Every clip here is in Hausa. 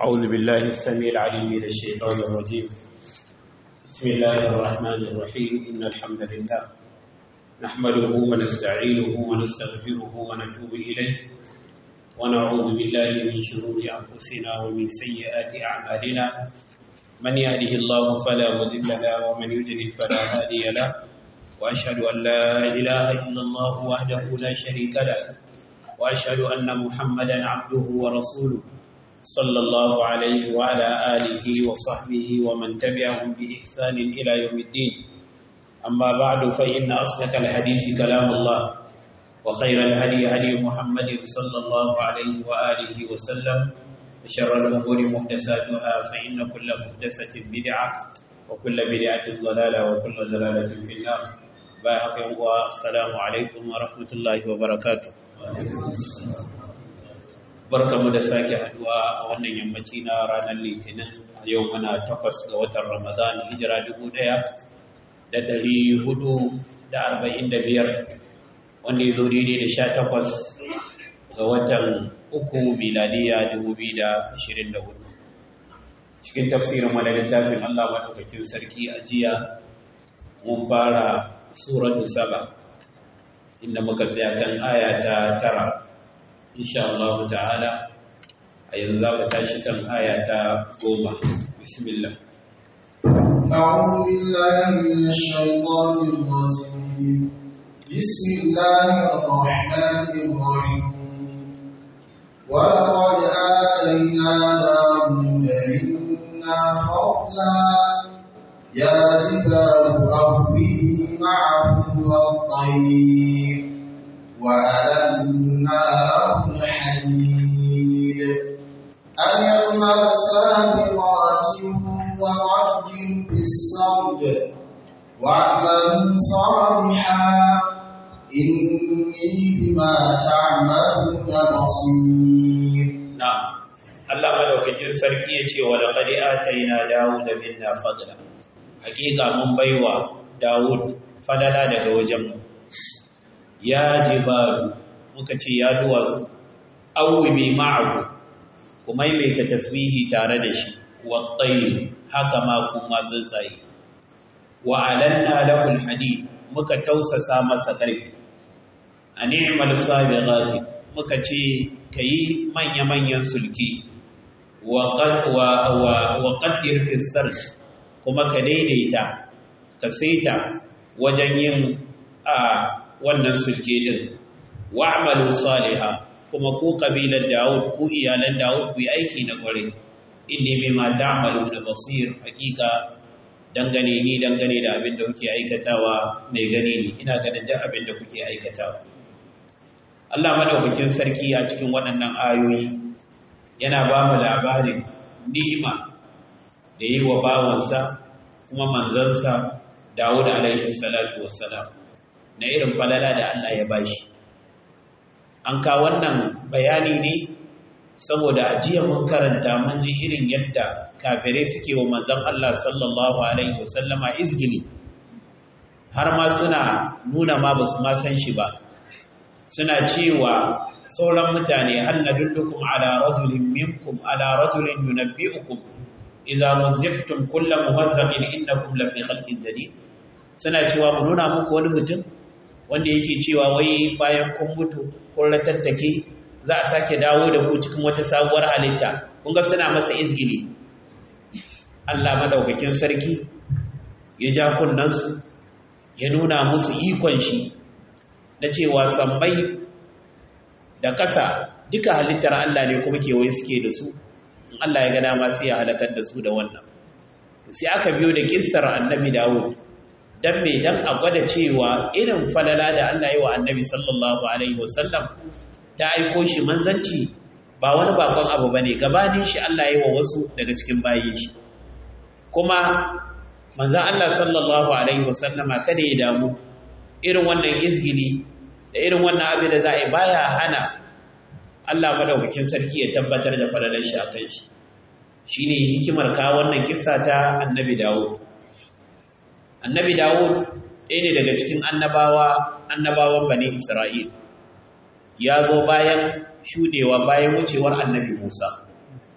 أعوذ بالله السميع العليم من الشيطان الرجيم. بسم الله الرحمن الرحيم. إن الحمد لله نحمده ونستعينه ونستغفره ونتوب إليه ونعوذ بالله من شرور أنفسنا ومن سيئات أعمالنا. من يهده الله فلا مضل له ومن يضلل فلا هادي له، وأشهد أن لا إله إلا الله وحده لا شريك له، وأشهد أن محمدا عبده ورسوله صلى الله عليه وعلى آله وصحبه ومن تبعهم بإحسان إلى يوم الدين. أما بعد، فإن أصدق الحديث كلام الله، وخير الهدي هدي محمد صلى الله عليه وآله وسلم، وشر الأمور محدثاتها، فإن كل محدثة بدعة وكل بدعة ضلالة وكل ضلالة في النار. السلام عليكم ورحمة الله وبركاته. Barkamu da sake haduwa a wannan yammaci na ranar Litinin. A yau muna 8 ga watan Ramadan, hijira 1445, wanda ya zo daidai da 18 ga watan 3 miladiya 2024. Cikin tafsirin wani littafin Allah maɗaukakin sarki a jiya mun fara suratu Saba, inda muka tsaya kan aya ta 9. insha Allah ta'ala a yanzu za mu tashi kan aya ta 10. Bismillah. أعوذ بالله من الشيطان الرجيم. بسم الله الرحمن الرحيم. ولقد آتينا داود منا فضلا يا جبال أوبي معه والطير وألنا له الحديد أن يعمل سابغات وقدر في السرد واعملوا صالحا إني بما تعملون بصير. نعم، الله مدوكين sarki yace wa laqad ataina Dawud minna fadla. Hakika mun baiwa Dawud fadala daga wajenmu. Ya jibalu, muka ce ya duwatsu, awwibi ma'ahu, kuma mai ta tasbihi tare da shi, wa tsayi, haka ma kuma tsuntsaye. Wa alanna lahul hadid, muka tausasa masa ƙarfi. A ni'mal sabiqati, muka ce kayi manya-manyan sulki. Wa qaddir fi sarj, kuma ka daidaita, ka saita wajen yin wannan sulke din. Wa'malu salihah, kuma ku kabilar Dawud, ku iyalan Dawud, ku yi aiki na kware. Inni bima ta'maluna basir, hakika dangane da abin da kuke aikatawa mai gani ne, ina ganin duk abin da kuke aikatawa. Allah madaukakin sarki a cikin waɗannan ayoyi yana ba mu labarin ni'ima da yi wa bawansa kuma manzansa Dawud alaihi salatu wassalam, na irin falala da Allah ya bashi. An ka wannan bayani ne saboda ajiya mun karanta mun ji irin yadda kafirai suke wa manzon Allah sallallahu alaihi wasallama izgili, har ma suna nuna ma basu ma san shi ba, suna cewa sauran mutane hal nadullukum ala rajulin minkum ala rajulin yunabbi'ukum idza muzzaqtum kullu mumazzaqin innakum lafi khalqin jadid. Suna cewa mu nuna muku wani mutum wanda yake cewa wai bayan kun mutu kun ratattake za a sake dawo da ku cikin wata sabuwar halitta. Kun ga suna masa izgili. Allah madaukakin sarki ya ja kunnansu, ya nuna musu ikon shi na cewa sammai da ƙasa duka halittar Allah ne, kuma kewaye suke da su. In Allah ya ga dama sai ya halakar da su da wannan. Sai aka biyo da kissar annabi Dawud, dan me dan a gwada cewa irin falala da Allah ya wa annabi sallallahu alaihi wasallam ta aiko shi manzanci ba wani bakon abu bane, gabanin shi Allah ya wa wasu daga cikin bayin shi. Kuma manzon Allah sallallahu alaihi wasallam kada ya damu irin wannan izgili da irin wannan abin da za a yi baya hana Allah madaukakin sarki ya tabbatar da falalar shi akan shi. Shine hikimar ka wannan kissa ta annabi Dawud. Annabi Dawud ɗaya ne daga cikin annabawan Bani Isra'il. Ya zo bayan wucewar annabi Musa.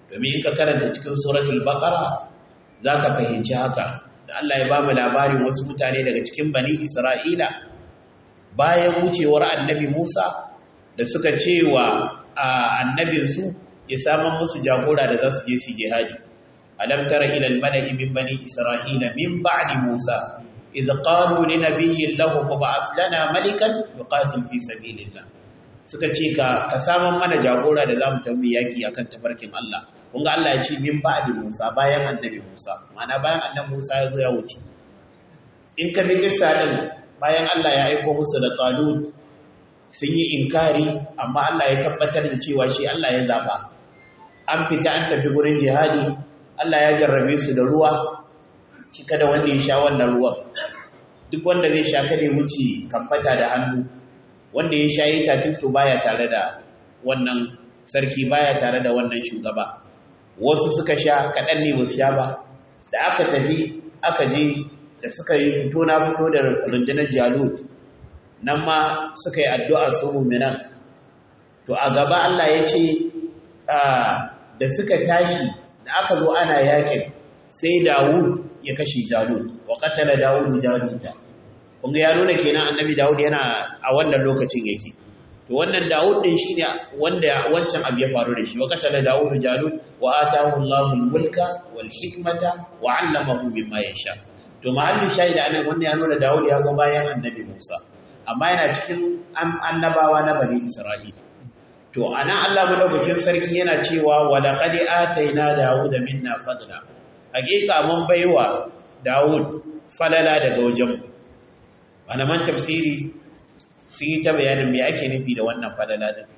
domin in ka karanta cikin suratul baqara zaka fahimci haka da Allah ya ba mu labarin wasu mutane daga cikin bani Isra'ila bayan wucewar annabi Musa da suka cewa annabinsu ya saman musu jagora da za su je su jihadi. Alam tara ila al-mala'i min bani Isra'ila min ba'di Musa idh qalu li nabiyyin lahu fab'ath lana malikan yuqatil fi sabilillah. Suka ce ka saman mana jagora da zamu tambayi yaki akan tafarkin Allah. Kun ga Allah ya ce min ba'di Musa, bayan annabi Musa, ma'ana bayan annabi Musa ya zo ya wuce. In ka bi kissa din, bayan Allah ya aika musu da Talut, sun yi inkari, amma Allah ya tabbatar da cewa shi Allah ya zaba. An fita an tafi gurin jihadi, Allah ya jarrabe su da ruwa, shi kada wanda ya sha wannan ruwan. Duk wanda zai sha kada ya wuce kamfata da hannu, wanda ya sha yi tatinto baya tare da wannan sarki, baya tare da wannan shugaba. Wasu suka sha kaɗan ne wasu sha ba, da aka tafi aka je da suka yi fito na fito da rundunar Jalut, nan ma suka yi addu'a su muminan. To a gaba Allah ya ce da suka tashi da aka zo ana yakin sai Dawud ya kashe Jalut, wa qatala Dawud Jaluta. Kun ga ya nuna kenan annabi Dawud yana a wannan lokacin yake. To wannan Dawud din shine wanda wancan abu ya faru da shi, wa qatala Dawud Jalut wa atahu Allahu al-mulka wal hikmata wa 'allamahu mimma yasha. To mahallin shaida anan wannan ya nuna Dawud ya zo bayan annabi Musa, amma yana cikin annabawa na bani Isra'ila. To anan Allah madaukakin sarki yana cewa wa laqad ataina Dawuda minna fadla. Hakika mun baiwa Dawud falala daga wajen. Malaman tafsiri sun yi ta bayanin me ake nufi da wannan falala din.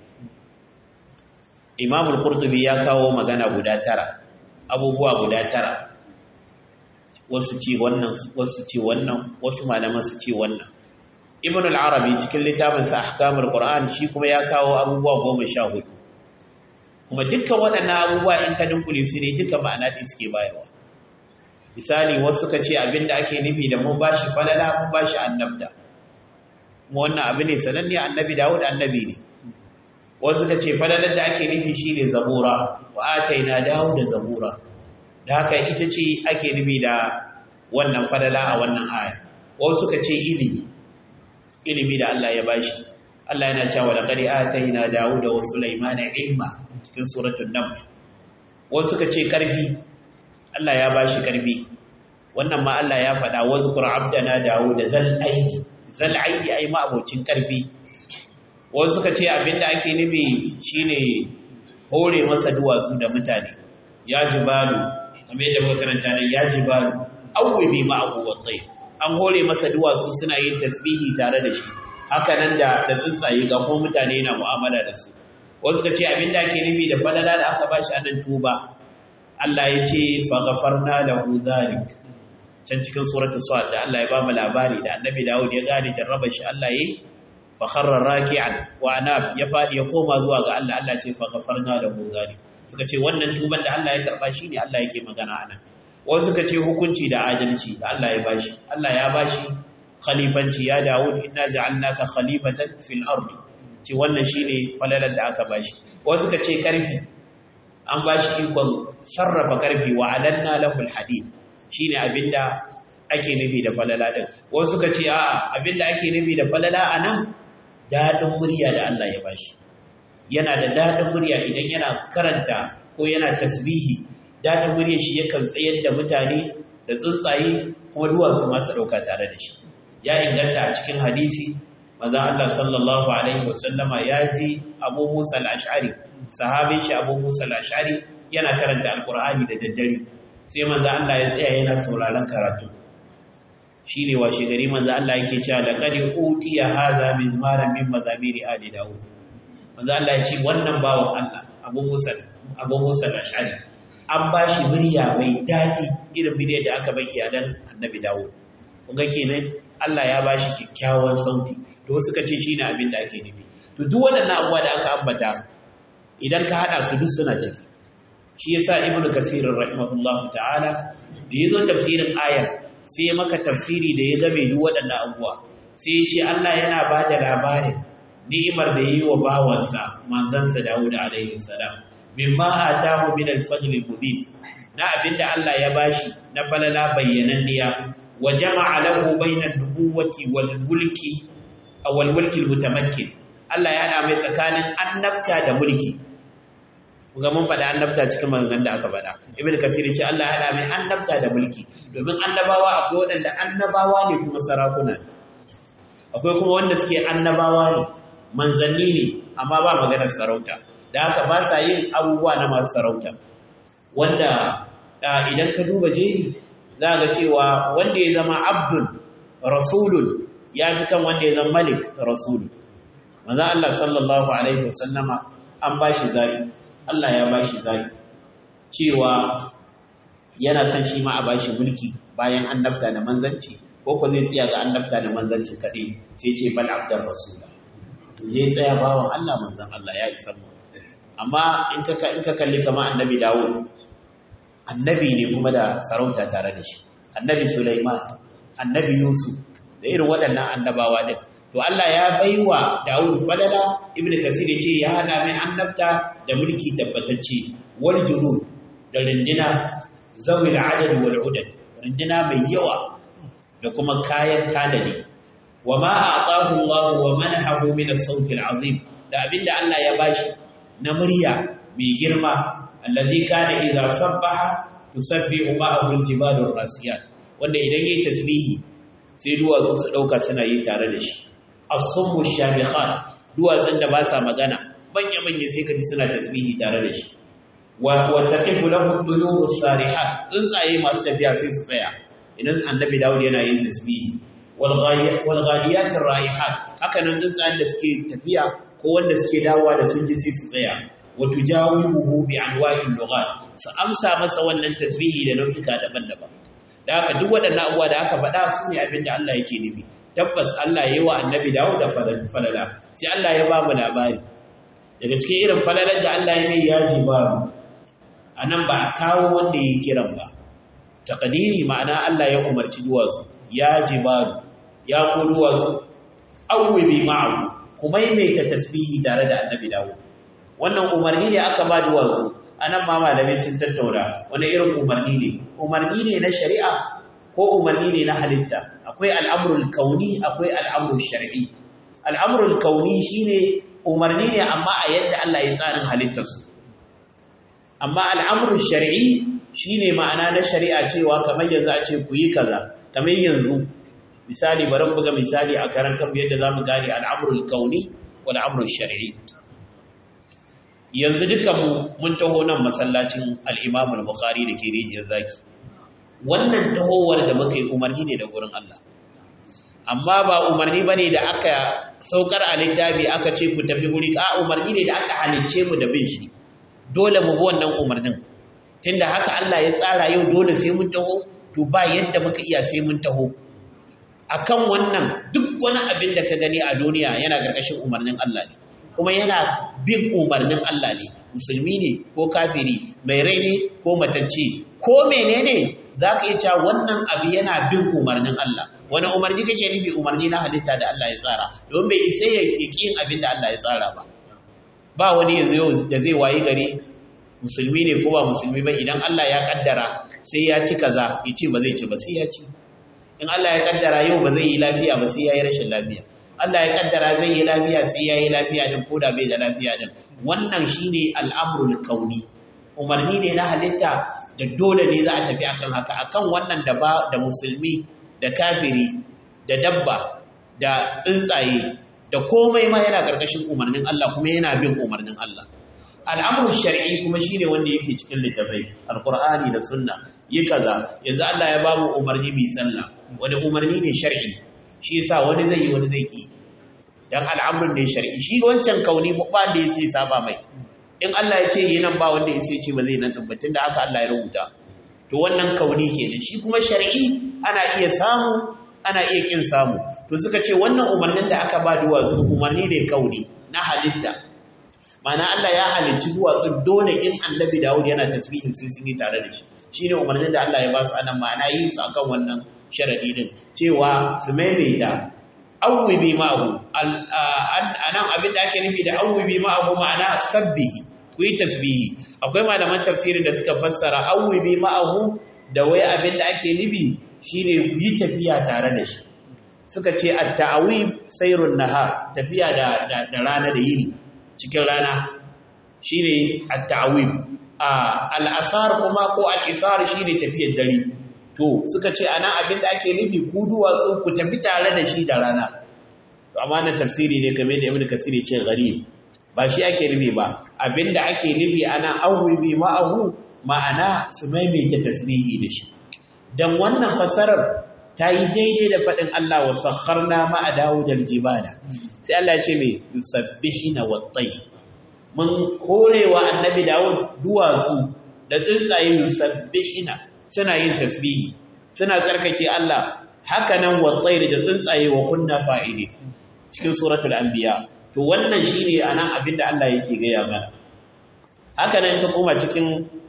Imam al-Qurtubi ya kawo magana guda 9, abubuwa guda 9. Wasu ce wannan, wasu ce wannan, wasu malaman su ce wannan. Ibn al-Arabi cikin littafinsa Ahkamul Qur'an shi kuma ya kawo abubuwa 14. Kuma dukkan waɗannan abubuwa in ka dunkule su ne duka ma'ana ɗin suke bayarwa. Misali wasu suka ce abinda ake nufi da mun bashi falala mun bashi annabta. Kuma wannan abu ne sananne, annabi Dawud annabi ne. Wasu suka ce falalar da ake nufi shine zabura, wa ataina Dawud zabura. Da haka ita ce ake nufi da wannan falala a wannan aya. Wasu suka ce ilimi da Allah ya bashi. Allah yana cewa laqad ataina Dawuda wa Sulaymana ilma cikin suratul Naml. Wasu suka ce karfi, Allah ya bashi karfi. Wannan ma Allah ya faɗa wa zkur abdana Dawuda zal aidi ai ma abocin karfi. Wasu suka ce abinda ake nufi shine hore masa duwatsu da mutane. Ya jibalu, kamar yadda muka karanta nan, ya jibalu awwi ma'ahu wat-tayr. An hore masa duwatsu suna yin tasbihi tare da shi, haka nan da tsuntsaye ga kuma mutane na mu'amala da su. Wasu ka ce abin da ake nufi da falala da aka bashi anan tuba. Allah ya ce fa ghafarna lahu zalik. Can cikin suratul Sad da Allah ya ba mu labari da Annabi Dawud ya gane jarrabar shi Allah yayi fa kharra raki'an wa anab, ya fadi ya koma zuwa ga Allah. Allah ce fa ghafarna lahu zalik. Suka ce wannan tuban da Allah ya karba shi ne Allah yake magana anan. Wasu suka ce hukunci da adalci da Allah ya bashi. Allah ya bashi khalifanci, ya Dawud inna ja'alnaka khalifatan fil ardi. Ce wannan shine falalar da aka bashi. Wasu suka ce karfi, an bashi ikon sarrafa karfi, wa alanna lahu alhadid. Shine abinda ake nufi da falala din. Wasu suka ce a'a, abinda ake nufi da falala anan dadin murya da Allah ya bashi. Yana da dadin murya idan yana karanta ko yana tasbihi, dadin murya shi yakan tsayar da mutane da tsuntsaye kuma duwatsu masu dauka tare da shi. Ya inganta a cikin hadisi manzon Allah sallallahu alaihi wasallama ya ji Abu Musa al-Ash'ari, sahabin shi Abu Musa al-Ash'ari yana karanta alqur'ani da daddare, sai manzon Allah ya tsaya yana sauraron karatu. Shine washe gari manzon Allah yake cewa laqad utiya hadha mizmaran min mazamiri ali Dawud. Manzon Allah ya ce wannan bawan Allah Abu Musa al-Ash'ari an bashi murya mai daɗi irin murya da aka bai iyalan Annabi Dawud. Kuga kenan Allah ya bashi kyakkyawan sauti. To suka ce shine abin da ake nufi. To duk waɗannan abubuwa da aka ambata idan ka hada su duk suna ciki. Shi yasa Ibn Kathir rahimahullahu ta'ala da yazo tafsirin ayar sai ya maka tafsiri da ya game duk waɗannan abubuwa. Sai ya ce Allah yana bada labarin ni'imar da yayi wa bawansa manzansa Dawud alaihi salam. mimma atahu min al-fadl al-mubin na abinda Allah ya bashi na falala bayyananniya wa jama'a lahu bayna an-nubuwati wal mulki aw al-mulki al-mutamakkin Allah ya hada mai tsakanin annabta da mulki ga mun faɗa annabta cikin maganganun da aka faɗa ibn kasir ya ce Allah ya hada mai annabta da mulki domin annabawa akwai wanda annabawa ne kuma sarakuna akwai kuma wanda suke annabawa ne manzanni ne amma ba maganar sarauta da haka ba sa yin abubuwa na masu sarauta wanda idan ka duba jeri za ga cewa wanda ya zama abdul rasulun ya fi kan wanda ya zama malik rasulun manzo Allah sallallahu alaihi wasallama an bashi zabi Allah ya bashi zabi cewa yana son shi ma a bashi mulki bayan annabta da manzanci ko zai tsaya ga annabta da manzancin kaɗai sai ce bal abdar rasula zai tsaya bawan Allah manzan Allah ya isa mu amma in ka kalli kama annabi Dawud annabi ne kuma da sarauta tare da shi annabi Sulaiman annabi Yusuf da irin waɗannan annabawa din to Allah ya baiwa Dawud falala ibnu kasir yace ya hada mai annabta da mulki tabbatacce wal junud da rindina zawil adad wal udad rindina mai yawa da kuma kayan tanadi wa ma a'tahu Allah wa manahu min as-sawt al-azim da abinda Allah ya bashi na murya mai girma allazi kana idza sabbaha tusabbihu ma'ahu al-jibalu ar-rasiyat wanda idan yayi tasbihi sai duwatsu su dauka suna yi tare da shi as-summu shabikhat duwatsun da ba sa magana manya sai kaji suna tasbihi tare da shi wa taqifu lahu ad-duyur as-sarihat tsuntsaye masu tafiya sai su tsaya idan annabi Dawud yana yin tasbihi wal ghadiyat ar-raihat haka nan tsuntsayen da suke tafiya ko wanda suke dawowa da sun ji sai su tsaya wa tujawibuhu bi anwa'il lughat su amsa masa wannan tasbihi da nau'ika daban-daban da haka duk waɗannan abubuwa da aka faɗa su ne abin da Allah yake nufi tabbas Allah yayi wa annabi Dawud da falala sai Allah ya ba mu labari daga cikin irin falalar da Allah ya mai yaji ba anan ba a kawo wanda yake kiran ba taqdiri ma'ana Allah ya umarci duwatsu ya jibalu ya ku duwatsu awwi ma'ahu kuma mai ta tasbihi tare da annabi Dawud wannan umarni ne aka ba duwatsu anan ma malamai sun tattauna wani irin umarni ne na shari'a ko umarni ne na halitta akwai al'amrul kauni akwai al'amrul shar'i al'amrul kauni shine umarni ne amma a yadda Allah ya tsarin halittarsu amma al'amrul shar'i shine ma'ana na shari'a cewa kamar yanzu a ce ku yi kaza kamar yanzu misali bari mu buga misali a karan kan yadda zamu gane al'amrul kauni wal amrul shar'i yanzu dukanmu mun taho nan masallacin al-Imam al-Bukhari da ke rijiyar zaki wannan tahowar da muka yi umarni ne da gurin Allah amma ba umarni bane da aka saukar a littafi aka ce ku tafi guri a umarni ne da aka halicce mu da bin shi dole mu bi wannan umarnin tunda haka Allah ya tsara yau dole sai mun taho to ba yadda muka iya sai mun taho akan wannan duk wani abin da ka gani a duniya yana gargashin umarnin Allah ne kuma yana bin umarnin Allah ne musulmi ne ko kafiri mai rai ne ko matacce ko menene zaka iya cewa wannan abu yana bin umarnin Allah wani umarni kake nufi umarni na halitta da Allah ya tsara don bai isa ya yin abin da Allah ya tsara ba wani yanzu da zai wayi gari musulmi ne ko ba musulmi ba idan Allah ya kaddara sai ya ci kaza ya ce ba zai ci ba sai ya ci in Allah ya kaddara yau ba zai yi lafiya ba sai ya yi rashin lafiya Allah ya kaddara zai yi lafiya sai ya yi lafiya din ko da bai da lafiya din wannan shine al'amrul kauni umarni ne na halitta da dole ne za a tafi akan haka akan wannan da musulmi da kafiri da dabba da tsuntsaye da komai ma yana karkashin umarnin Allah kuma yana bin umarnin Allah al'amrul shar'i kuma shine wanda yake cikin littafai alqur'ani da sunna yi kaza yanzu Allah ya ba mu umarni mai sallah wani umarni ne shar'i shi yasa wani zai yi wani zai ki dan al'amrun ne shar'i shi wancan kauni ba da yace saba mai in Allah ya ce yi nan ba wanda yace ce ba zai nan din batun da haka Allah ya rubuta to wannan kauni kenan shi kuma shar'i ana iya samu ana iya kin samu to suka ce wannan umarnin da aka ba duwatsu umarni ne kauni na halitta mana Allah ya halicci duwatsu dole in annabi Dawud yana tasbihin sai sun yi tare da shi shine umarnin da Allah ya ba su anan ma'ana yi su akan wannan sharadi din cewa su maimaita awwibi ma'ahu anan abin da ake nufi da awwibi ma'ahu ma'ana sabbihi ku yi tasbihi. Akwai malaman tafsirin da suka fassara awwibi ma'ahu da wai abin da ake nufi shine ku yi tafiya tare da shi. Suka ce at-ta'awib sayrun nahar, tafiya da rana da yini cikin rana shine at-ta'awib. Al-asar kuma ko al-isar shine tafiyar dare. To suka ce ana abin da ake nufi ku duwatsu ku tafi tare da shi da rana. To amma nan tafsiri ne kamar da Ibn Kathir ya ce gharib, ba shi ake nufi ba. Abin da ake nufi ana awwibi ma'ahu, ma'ana su maimaita tasbihi da shi. Dan wannan fasarar ta yi daidai da faɗin Allah wa sakharna ma'a Dawud al-jibala. Sai Allah ya ce me yusabbihuna wat-tayr. Mun horewa annabi Dawud duwatsu da tsuntsaye yusabbihuna, suna yin tasbihi, suna tsarkake Allah. Haka nan wat-tayr da tsuntsaye wa kunna fa'ili cikin suratul anbiya. To wannan shine anan abinda Allah yake gaya mana. Haka nan ka koma cikin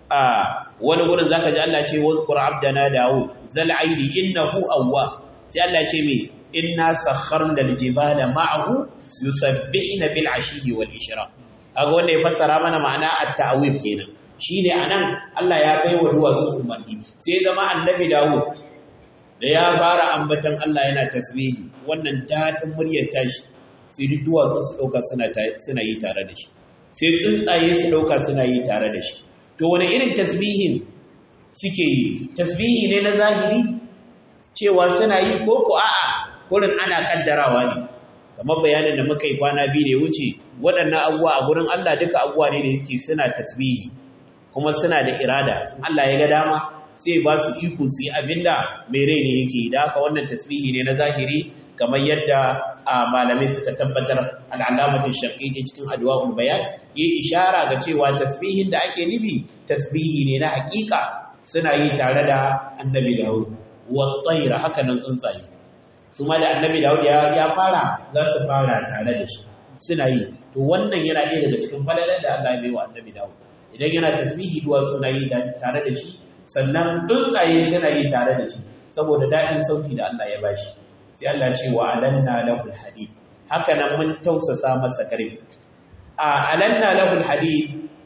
wani gurin zaka ji Allah ce wazkur abdana Dawud zal aidi innahu awwab. Sai Allah ce me inna sakharna al-jibala ma'ahu yusabbihuna bil ashiyyi wal ishraq. Kaga wanda ya fassara mana ma'ana at-ta'wib kenan. Shine anan Allah ya baiwa duwatsu umarni. Sai zama annabi Dawud da ya fara ambatan Allah yana tasbihi, wannan dadin muryar tashi sai duwatsu su dauka suna yi tare da shi. Sai tsuntsaye su dauka suna yi tare da shi. To wani irin tasbihin suke yi? Tasbihi ne na zahiri cewa suna yi ko a'a kurin ana kaddarawa ne? Kamar bayanin da muka yi kwana biyu da ya wuce, waɗannan abubuwa a gurin Allah duka abubuwa ne da yake suna tasbihi kuma suna da irada. Allah ya ga dama sai ba su iko su yi abinda mai rai ne yake. Da haka wannan tasbihi ne na zahiri kamar yadda malamai suka tabbatar. Al'alamatin shaqiqi cikin adwa'ul bayan yi ishara ga cewa tasbihin da ake nufi tasbihi ne na hakika suna yi tare da annabi Dawud. Wat-tayr, haka nan tsuntsaye su ma da annabi Dawud ya fara za su fara tare da shi suna yi. To wannan yana ɗaya daga cikin falalar da Allah ya bai wa annabi Dawud. Idan yana tasbihi duwatsu na yi tare da shi, sannan tsuntsaye suna yi tare da shi saboda daɗin sauti da Allah ya bashi. Sai Allah ce wa alanna lahul hadid, haka nan mun tausasa masa karfi. Alanna lahul hadid,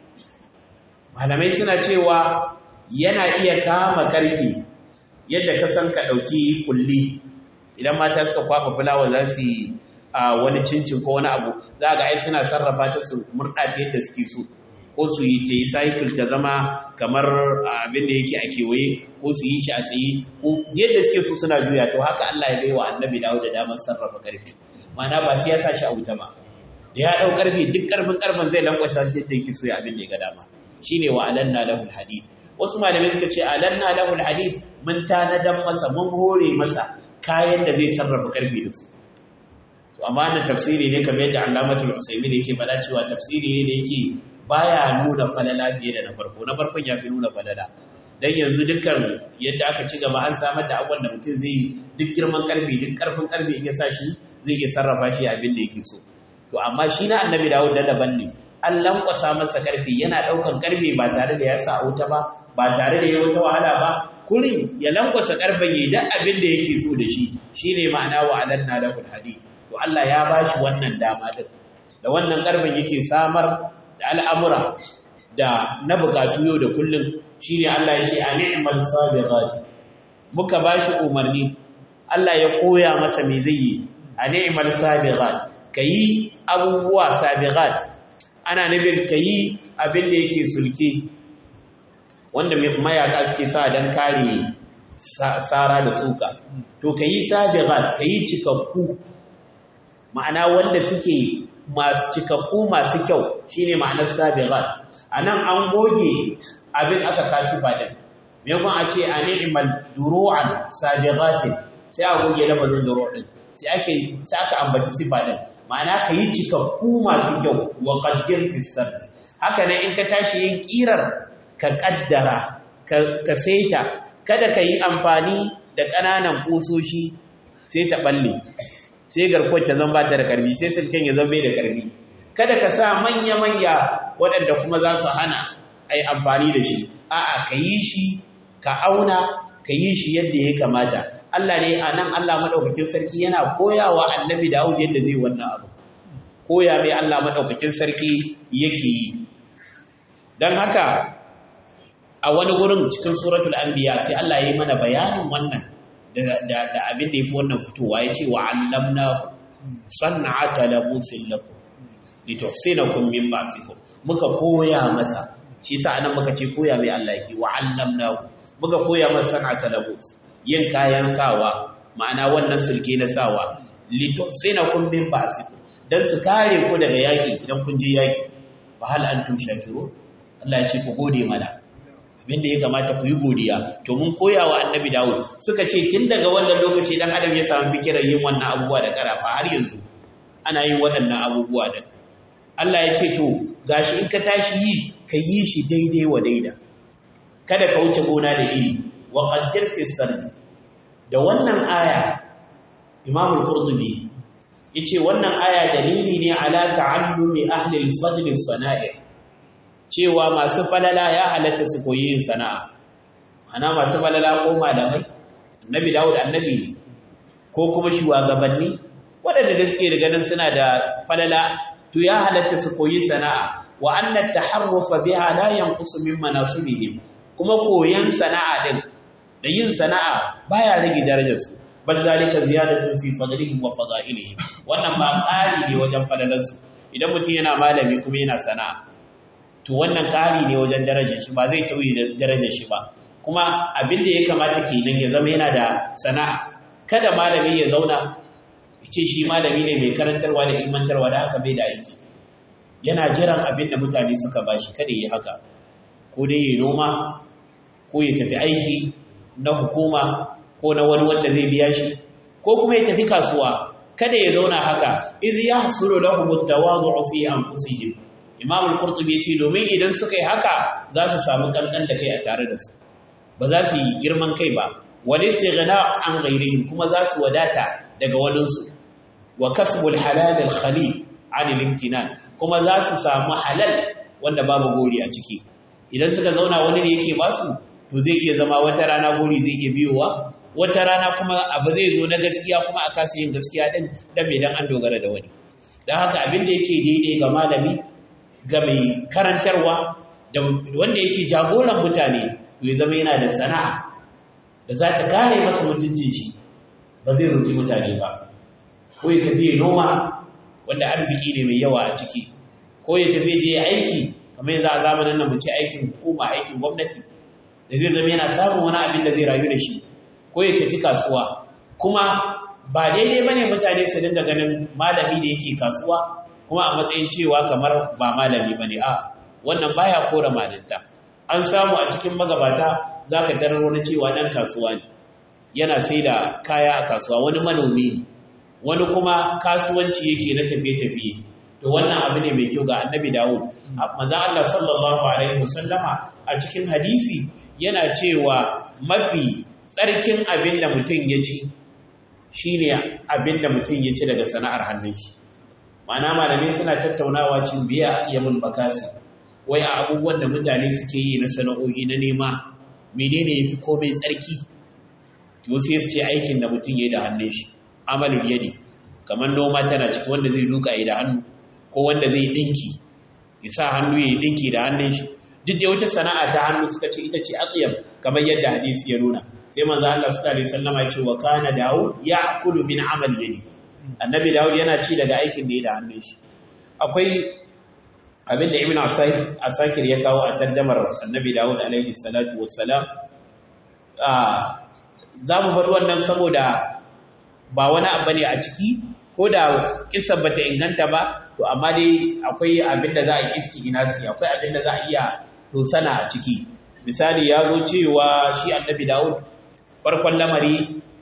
malamai suna cewa yana iya kama karfi yadda ka san ka ɗauki kulli. Idan mata suka kwafa fulawa za su yi wani cincin ko wani abu, za ga ai suna sarrafa ta su murɗa ta yadda suke so, ko su yi ta yi cycle ta zama kamar abin da yake a kewaye, ko su yi shi a tsaye, ko yadda suke so suna juya. To haka Allah ya baiwa annabi Dawud da damar sarrafa karfi. Ma'ana ba sai ya sa shi a wuta ba, da ya ɗau karfi duk karfin zai lankwasa shi yadda yake so ya abin da ya ga dama. Shine wa alanna lahul hadid. Wasu malamai suka ce alanna lahul hadid, mun tanadan masa, mun hore masa kayan da zai sarrafa karfi da su. To amma nan tafsiri ne kamar yadda Allamatul Usaymin yake faɗa cewa tafsiri ne da yake baya nuna falala fiye da na farko. Na farkon ya fi nuna falala. Dan yanzu dukkan yadda aka ci gaba an samar da abubuwan da mutum zai duk girman karfi, duk karfin karfi in ya sa shi zai iya sarrafa shi abin da yake so. To amma shi na annabi Dawud da daban ne. An lankwasa masa karfi, yana ɗaukan karfe ba tare da ya sa wuta ba tare da ya wata wahala ba. Kurin ya lankwasa karfen yi da abin da yake so da shi. Shine ma'ana wa alanna lahul hadid. To Allah ya bashi wannan dama din. Da wannan karfen yake samar da al'amura da na bukatu yau da kullum. Shine Allah ya ce a ni'mal sabiqati, muka bashi umarni. Allah ya koya masa me zai yi. A ni'mal sabiqat, kayi abubuwa sabiqat, ana nufin kayi abin da yake sulke wanda mayaka suke sa dan kare sara da suka. To kayi sabiqat, kayi cikakku, ma'ana wanda suke masu cikakku masu kyau, shine ma'anar sabiqat. Anan an goge abin aka kashi fadin, maimakon a ce a ni'mal duru'an sabiqatin, sai a goge lafazin duru' din, sai aka ambaci sifa din, ma'ana kayi cikakku masu kyau. Wa qaddir fis sard, haka ne in ka tashi yin kirar ka kaddara, ka saita, kada ka yi amfani da ƙananan kusoshi sai ta balle, sai garkuwar ta zama ta da karfi, sai sulken ya zama da karfi. Kada ka sa manya-manya waɗanda kuma za su hana a yi amfani da shi. A'a, ka yi shi, ka auna, ka yi shi yadda ya kamata. Allah ne a nan Allah maɗaukakin sarki yana koyawa annabi Dawud yadda zai wannan abu. Koya mai Allah maɗaukakin sarki yake yi. dan haka a wani gurin cikin suratul anbiya sai Allah ya yi mana bayanin wannan da abin da yafi wannan fitowa yace wa allamna san'ata labusin lakum lituhsinakum min ba'sikum muka koya masa shi yasa anan muka ce koya mai Allah yake wa allamna muka koya masa san'ata labus yin kayan sawa ma'ana wannan sulke na sawa lituhsinakum min ba'sikum dan su kare ku daga yaki idan kun je yaki fa hal antum shakirun Allah ya ce ku gode mana abinda ya kamata ku yi godiya to mun koya wa annabi Dawud suka ce tun daga wannan lokaci dan adam ya samu fikirar yin wannan abubuwa da karafa har yanzu ana yin waɗannan abubuwa da Allah ya ce to gashi in ka tashi yi ka yi shi daidai wa daida kada ka wuce gona da iri wa qaddir fi sardi da wannan aya Imam al-Qurtubi yace wannan aya dalili ne ala ta'allumi ahli al-fadl as-sana'i cewa masu falala ya halatta su koyi yin sana'a ana masu falala ko malamai annabi Dawud annabi ne ko kuma shugabanni waɗanda da suke da ganin suna da falala to ya halatta su koyi sana'a wa anna taharrufa biha la yanqusu min manasibihim kuma koyan sana'a din da yin sana'a baya rage darajar su bal zalika ziyadatun fi fadlihim wa fadailihim wannan ba ƙari ne wajen falalarsu idan mutum yana malami kuma yana sana'a to wannan ƙari ne wajen darajar shi ba zai tauye darajar shi ba kuma abin da ya kamata kenan ya zama yana da sana'a kada malami ya zauna ya ce shi malami ne mai karantarwa da ilmantarwa da haka bai da aiki yana jiran abin da mutane suka bashi kada yi haka ko dai ya noma ko ya tafi aiki na hukuma ko na wani wanda zai biya shi ko kuma ya tafi kasuwa kada ya zauna haka iz yahsulu lahum at-tawadhu fi anfusihim Imam al-Qurtubi yace domin idan suka yi haka za su samu kankan da kai a tare da su ba za su yi girman kai ba wal istighna an ghairihim kuma za su wadata daga waninsu wa kasbul halal al-khali an al-imtinan kuma za su samu halal wanda babu gori a ciki idan suka zauna wani ne yake ba su to zai iya zama wata rana gori zai iya biyowa wata rana kuma abu zai zo na gaskiya kuma a kasa yin gaskiya din dan me dan an dogara da wani dan haka abin da yake daidai ga malami ga mai karantarwa da wanda yake jagoran mutane to ya zama yana da sana'a da za ta kare masa mutuncin shi ba zai roki mutane ba ko ya tafi noma wanda arziki ne mai yawa a ciki ko ya tafi je aiki kamar yanzu a zamanin nan mu ce aikin hukuma aikin gwamnati da zai zama yana samun wani abin da zai rayu da shi ko ya tafi kasuwa kuma ba daidai bane mutane su dinga ganin malami da yake kasuwa kuma a matsayin cewa kamar ba malami bane a wannan baya kora malinta an samu a cikin magabata zaka tarar wani cewa dan kasuwa ne yana sai da kaya a kasuwa wani manomi ne wani kuma kasuwanci yake na tafiye-tafiye to wannan abu ne mai kyau ga annabi Dawud manzo Allah sallallahu alaihi wasallama a cikin hadisi yana cewa mafi tsarkin abin da mutum ya ci shine abin da mutum ya ci daga sana'ar hannun shi ma'ana malamai suna tattaunawa cin biya aqyamul bakasi wai a abubuwan da mutane suke yi na sana'o'i na nema menene yafi komai tsarki to sai su ce aikin da mutum yayi da hannun shi amalul yadi kamar noma tana cikin wanda zai duka yi da hannu ko wanda zai dinki ya sa hannu ya dinki da hannun shi duk da wata sana'a ta hannu suka ce ita ce aqyam kamar yadda hadisi ya nuna sai manzo Allah sallallahu alaihi wasallam ya ce wa kana Dawud ya'kulu min amal yadi annabi Dawud yana ci daga aikin da ya da hannun shi akwai abin da Ibn Asakir ya kawo a tarjumar annabi Dawud alaihi salatu wassalam za mu bar wannan saboda ba wani abu ne a ciki ko da kisan bata inganta ba to amma dai akwai abin da za a yi isti'nasi akwai abin da za a iya dosana a ciki misali ya zo cewa shi annabi Dawud farkon lamari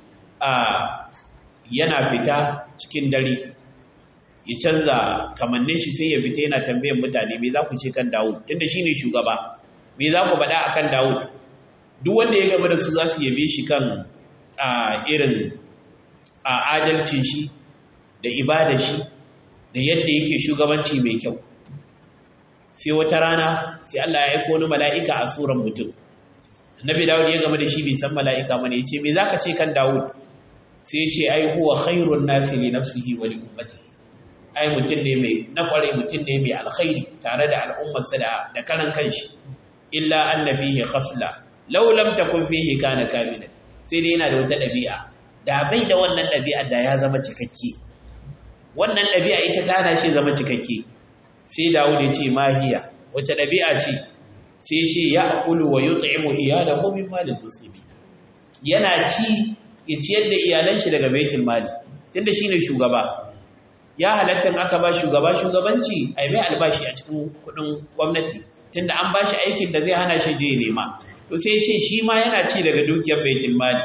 yana fita cikin dare ya canza kamannin shi sai ya fita yana tambayan mutane me za ku ce kan Dawud tunda shine shugaba me za ku faɗa akan Dawud duk wanda ya gaba da su za su yabe shi kan irin adalcin shi da ibada shi da yadda yake shugabanci mai kyau sai wata rana sai Allah ya aika wani mala'ika a suran mutum annabi Dawud ya gama da shi bai san mala'ika bane yace me zaka ce kan Dawud sai yace ai huwa khairun nasi li nafsihi wa li ummatihi ai mutum ne mai na kwarai, mutum ne mai alkhairi tare da al'ummarsa da karan kanshi. Illa anna fihi khasla law lam takun fihi kana kamilan, sai dai yana da wata ɗabi'a, da bai da wannan ɗabi'a da ya zama cikakke. Wannan ɗabi'a ita ta hana shi zama cikakke. Sai Dawud ya ce mahiya, wace ɗabi'a ce? Sai ce ya akulu wa yut'imu iyalahu min malil muslimin, yana ci ya ciyar da iyalan shi daga baitul mali, tunda shine shugaba. Ya halatta aka ba shugaba shugabanci ai mai albashi a cikin kudin gwamnati, tunda an bashi aikin da zai hana shi je nema. To sai ce shi ma yana ci daga dukiyar baitul mali.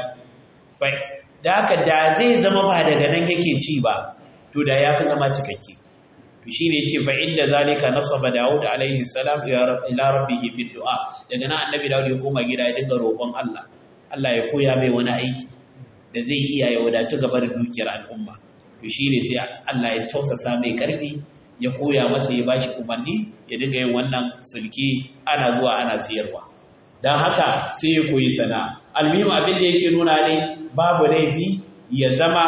Da haka da zai zama ba daga nan yake ci ba, to da ya fi zama cikakke. To shine yace fa inda zalika nasaba Dawud alaihi salam ila rabbih bid du'a. Daga nan annabi Dawud ya koma gida ya dinga roƙon Allah. Allah ya koya mai wani aiki da zai iya ya wadatu gaba da dukiyar al'umma. To shine sai Allah ya tausasa mai karfi, ya koya masa, ya bashi umarni ya dinga yin wannan sulki ana zuwa ana siyarwa. Dan haka sai ya koyi sana'a. Almuhim abin da yake nuna ne babu laifi ya zama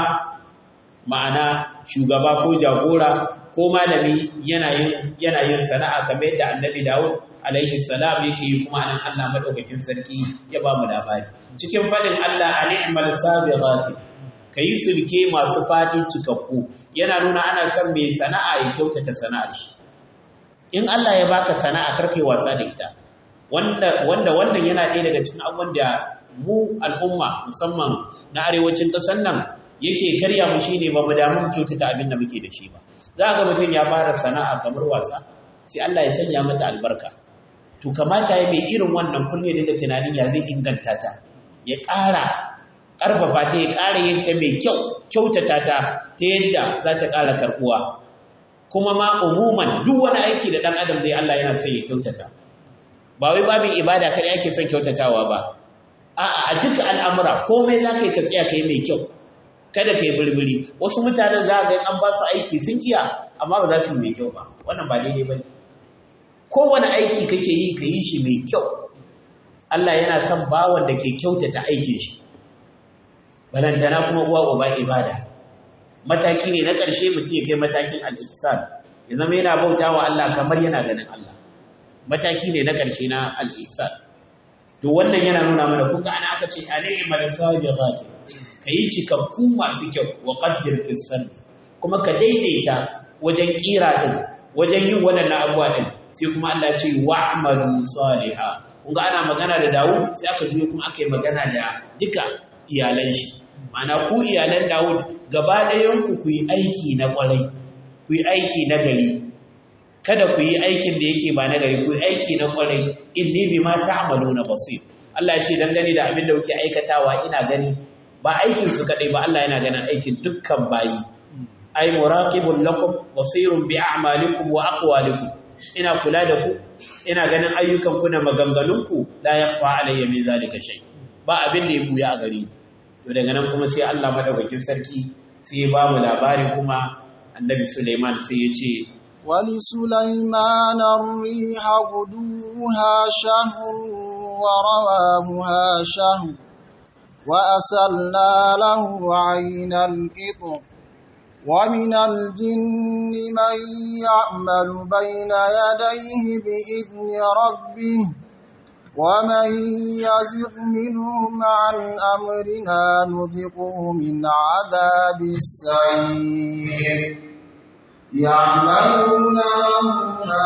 ma'ana shugaba ko jagora ko malami yana yin sana'a kamar yadda annabi Dawud alaihi salam yake yi, kuma anan Allah madaukakin sarki ya ba mu labari cikin fadin Allah ali'mal sabiqati, kayi sulke masu fadi cikakku. Yana nuna ana son mai sana'a ya kyautata sana'ar shi. In Allah ya baka sana'a karkai wasa da ita, wanda wannan yana ɗaya daga cikin abubuwan da mu al'umma musamman na arewacin ƙasar nan yake karya mu, shine ba mu damu mu kyautata abin da muke da shi ba. Za ga mutum ya fara sana'a kamar wasa, sai Allah ya sanya mata albarka. To kamata ya mai irin wannan kulle da tunanin ya zai inganta ta, ya ƙara ƙarfafa ta, ya ƙara yin ta mai kyautata ta yadda za ta ƙara karɓuwa. Kuma ma umuman duk wani aiki da ɗan adam zai, Allah yana son ya kyautata. Ba wai babin ibada kada yake son kyautatawa ba, a'a a duka al'amura komai za ka yi ka tsaya ka yi mai kyau, kada ka yi birbiri. Wasu mutanen za ga an ba su aiki sun iya, amma ba za su yi mai kyau ba. Wannan ba daidai ba ne. Kowane aiki kake yi ka yi shi mai kyau. Allah yana son bawan da ke kyautata aikin shi. Balantana kuma uwa uba ibada. Mataki ne na ƙarshe mutum ya kai matakin al-ihsan, ya zama yana bauta wa Allah kamar yana ganin Allah. Mataki ne na ƙarshe na al-ihsan. To wannan yana nuna mana, kun ga ana aka ce ali'mal sabiqati, kayi cikakku masu kyau, wa qaddir fi sardi, kuma ka daidaita wajen kira din, wajen yin wadannan abuwa din. Sai kuma Allah ce wa'malu salihah. Kun ga ana magana da Dawud, sai aka juyo kuma aka yi magana da duka iyalan shi. Ma'ana ku iyalan Dawud gaba ɗayan ku yi aiki na ƙwarai, ku yi aiki na gari. Kada ku yi aikin da yake ba na gari, ku yi aiki na ƙwarai. Inni bima ta'maluna basir. Allah ya ce dangane da abin da kuke aikatawa ina gani. Ba aikin su kadai ba, Allah yana ganin aikin dukkan bayi. Ai muraqibun lakum basirun bi a'malikum wa aqwalikum. Ina kula da ku, ina ganin ayyukan ku da maganganun ku, la yakhfa alayya min zalika shay. Ba abin da ya buya a gare ni. To daga nan kuma sai Allah madaukakin sarki sai ba mu labari kuma Annabi Sulaiman sai ya ce ولسليمان الريح غدوها شهر ورواهها شهر وأسلنا له عين القطر ومن الجن من يعمل بين يديه بإذن ربه ومن يزغ منهم عن أمرنا نذقه من عذاب السعير يعملون له ما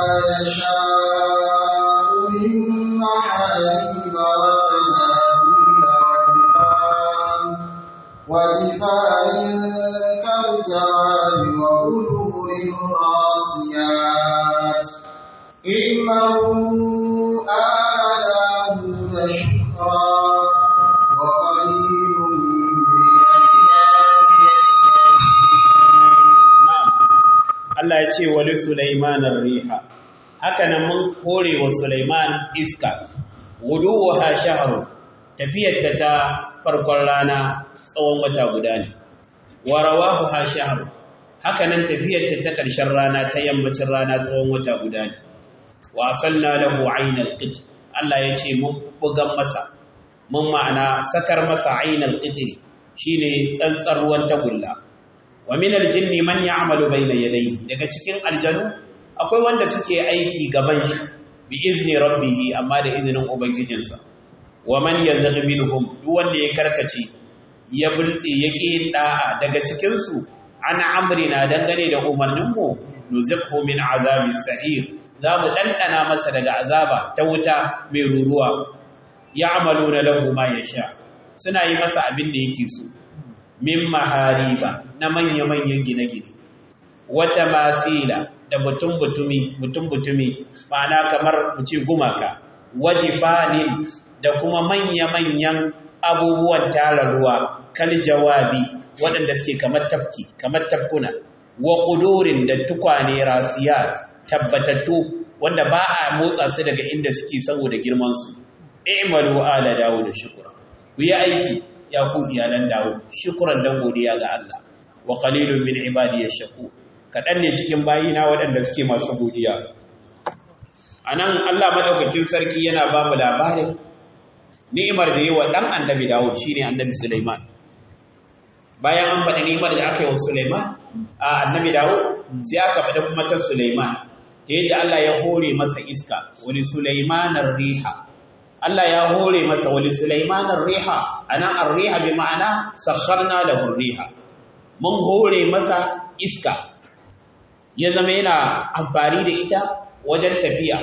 يشاء من محاريب وجفان كالجواب وبلور الراسيات اعملوا آل داود شكرا وقليل من عبادي Allah ya ce wali Sulaiman ar-riha, haka nan mun kore wa Sulaiman iska, wuduha shahrun, tafiyarta ta farkon rana tsawon wata guda ne, wa rawahuha shahrun, haka nan tafiyarta ta ƙarshen rana ta yammacin rana tsawon wata guda ne, wa asalna lahu aynal qitr, Allah ya ce mun bugan masa, mun ma'ana sakar masa aynal qitr shine tsantsar ruwan tagulla. wa min aljinni man ya'malu bayna yadayhi, daga cikin aljanu akwai wanda suke aiki gaban shi bi izni rabbih, amma da izinin ubangijinsa. wa man yazghi minhum, duk wanda ya karkace ya bultse ya ƙi da'a daga cikin su ana amrina dangane da umarninmu, nuzikhu min azabis sa'ir, za mu ɗanɗana masa daga azaba ta wuta mai ruruwa. Ya'maluna lahu ma yasha, suna yi masa abin da yake so, min mahariba, na manya-manyan gine-gine, wata masila da mutum-butumi, ma'ana kamar mu ce gumaka, wajifanin da kuma manya-manyan abubuwan tara ruwa, kal jawabi, waɗanda suke kamar tafki, kamar tafkuna, wa ƙudurin da tukwane rasiyat, tabbatattu, wanda ba a motsa su daga inda suke saboda girmansu. I'malu ala Dawud shukura, ku yi aiki ya ku iyalan Dawud, shukuran dan godiya ga Allah. Wa qalilun min ibadiyash shakur, kaɗan ne cikin bayina waɗanda suke masu godiya. Anan Allah madaukakin sarki yana ba mu labarin ni'imar da yi wa ɗan annabi Dawud, shine annabi Sulaiman. Bayan an faɗi ni'imar da aka yi wa Sulaiman a annabi Dawud, sai aka faɗi kuma ta Sulaiman, ta yadda Allah ya hore masa iska, wani Sulaimanar riha. Allah ya hore masa wani Sulaimanar riha, anan ar-riha bi ma'ana sakharna lahu riha. Mun hore masa iska, ya zama yana amfani da ita wajen tafiya.